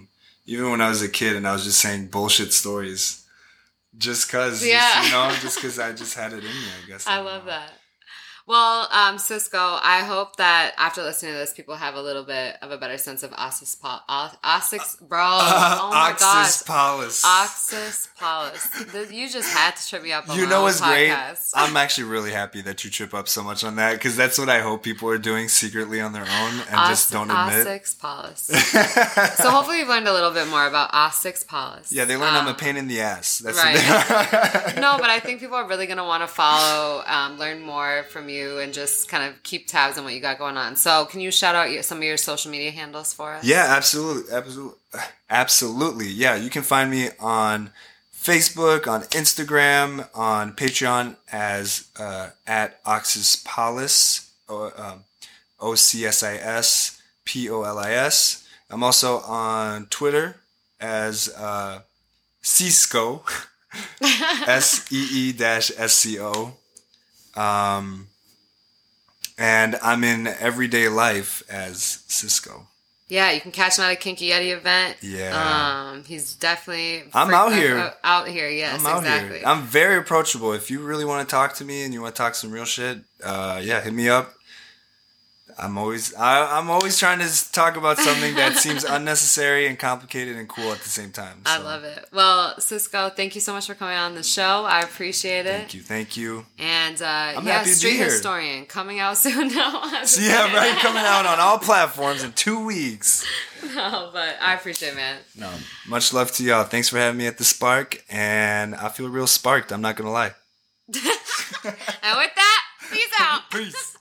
even when I was a kid and I was just saying bullshit stories. Just cause, Yeah. you know, just cause I just had it in me, I guess. I love that. Well, um, Cisco, I hope that after listening to this, people have a little bit of a better sense of Oxys Pol- Oxys, bro. Uh, oh my Oxys gosh. Polis. Oxys Polis. You just had to trip me up on You my know own what's great? podcast. I'm actually really happy that you trip up so much on that because that's what I hope people are doing secretly on their own and Os- just don't admit. Oxys Polis. So hopefully you've learned a little bit more about Oxys Polis. Yeah, they learn I'm a Um, pain in the ass. That's right. What they- No, but I think people are really going to want to follow, um, learn more from you, and just kind of keep tabs on what you got going on. So can you shout out your, some of your social media handles for us? Yeah, absolutely, absolutely, absolutely. Yeah, you can find me on Facebook, on Instagram, on Patreon as uh, at Oxys Polis, o, um, O C S I S P O L I S. I'm also on Twitter as uh, Cisco, S E E dash S C O. Um, and I'm in everyday life as Cisco. Yeah, you can catch him at a Kinky Yeti event. Yeah. Um, he's definitely... I'm freak- out here. uh, out here, yes, I'm out exactly. here. I'm very approachable. If you really want to talk to me and you want to talk some real shit, uh, yeah, hit me up. I'm always I, I'm always trying to talk about something that seems unnecessary and complicated and cool at the same time. I So, love it. Well, Cisco, thank you so much for coming on the show. I appreciate it. Thank you, thank you. And uh, I'm yeah, happy to be Street here. Historian coming out soon now. So yeah, right, coming out on all platforms in two weeks. No, but I appreciate it, man. No, much love to y'all. Thanks for having me at the Spark, and I feel real sparked. I'm not gonna lie. And with that, peace out. Peace.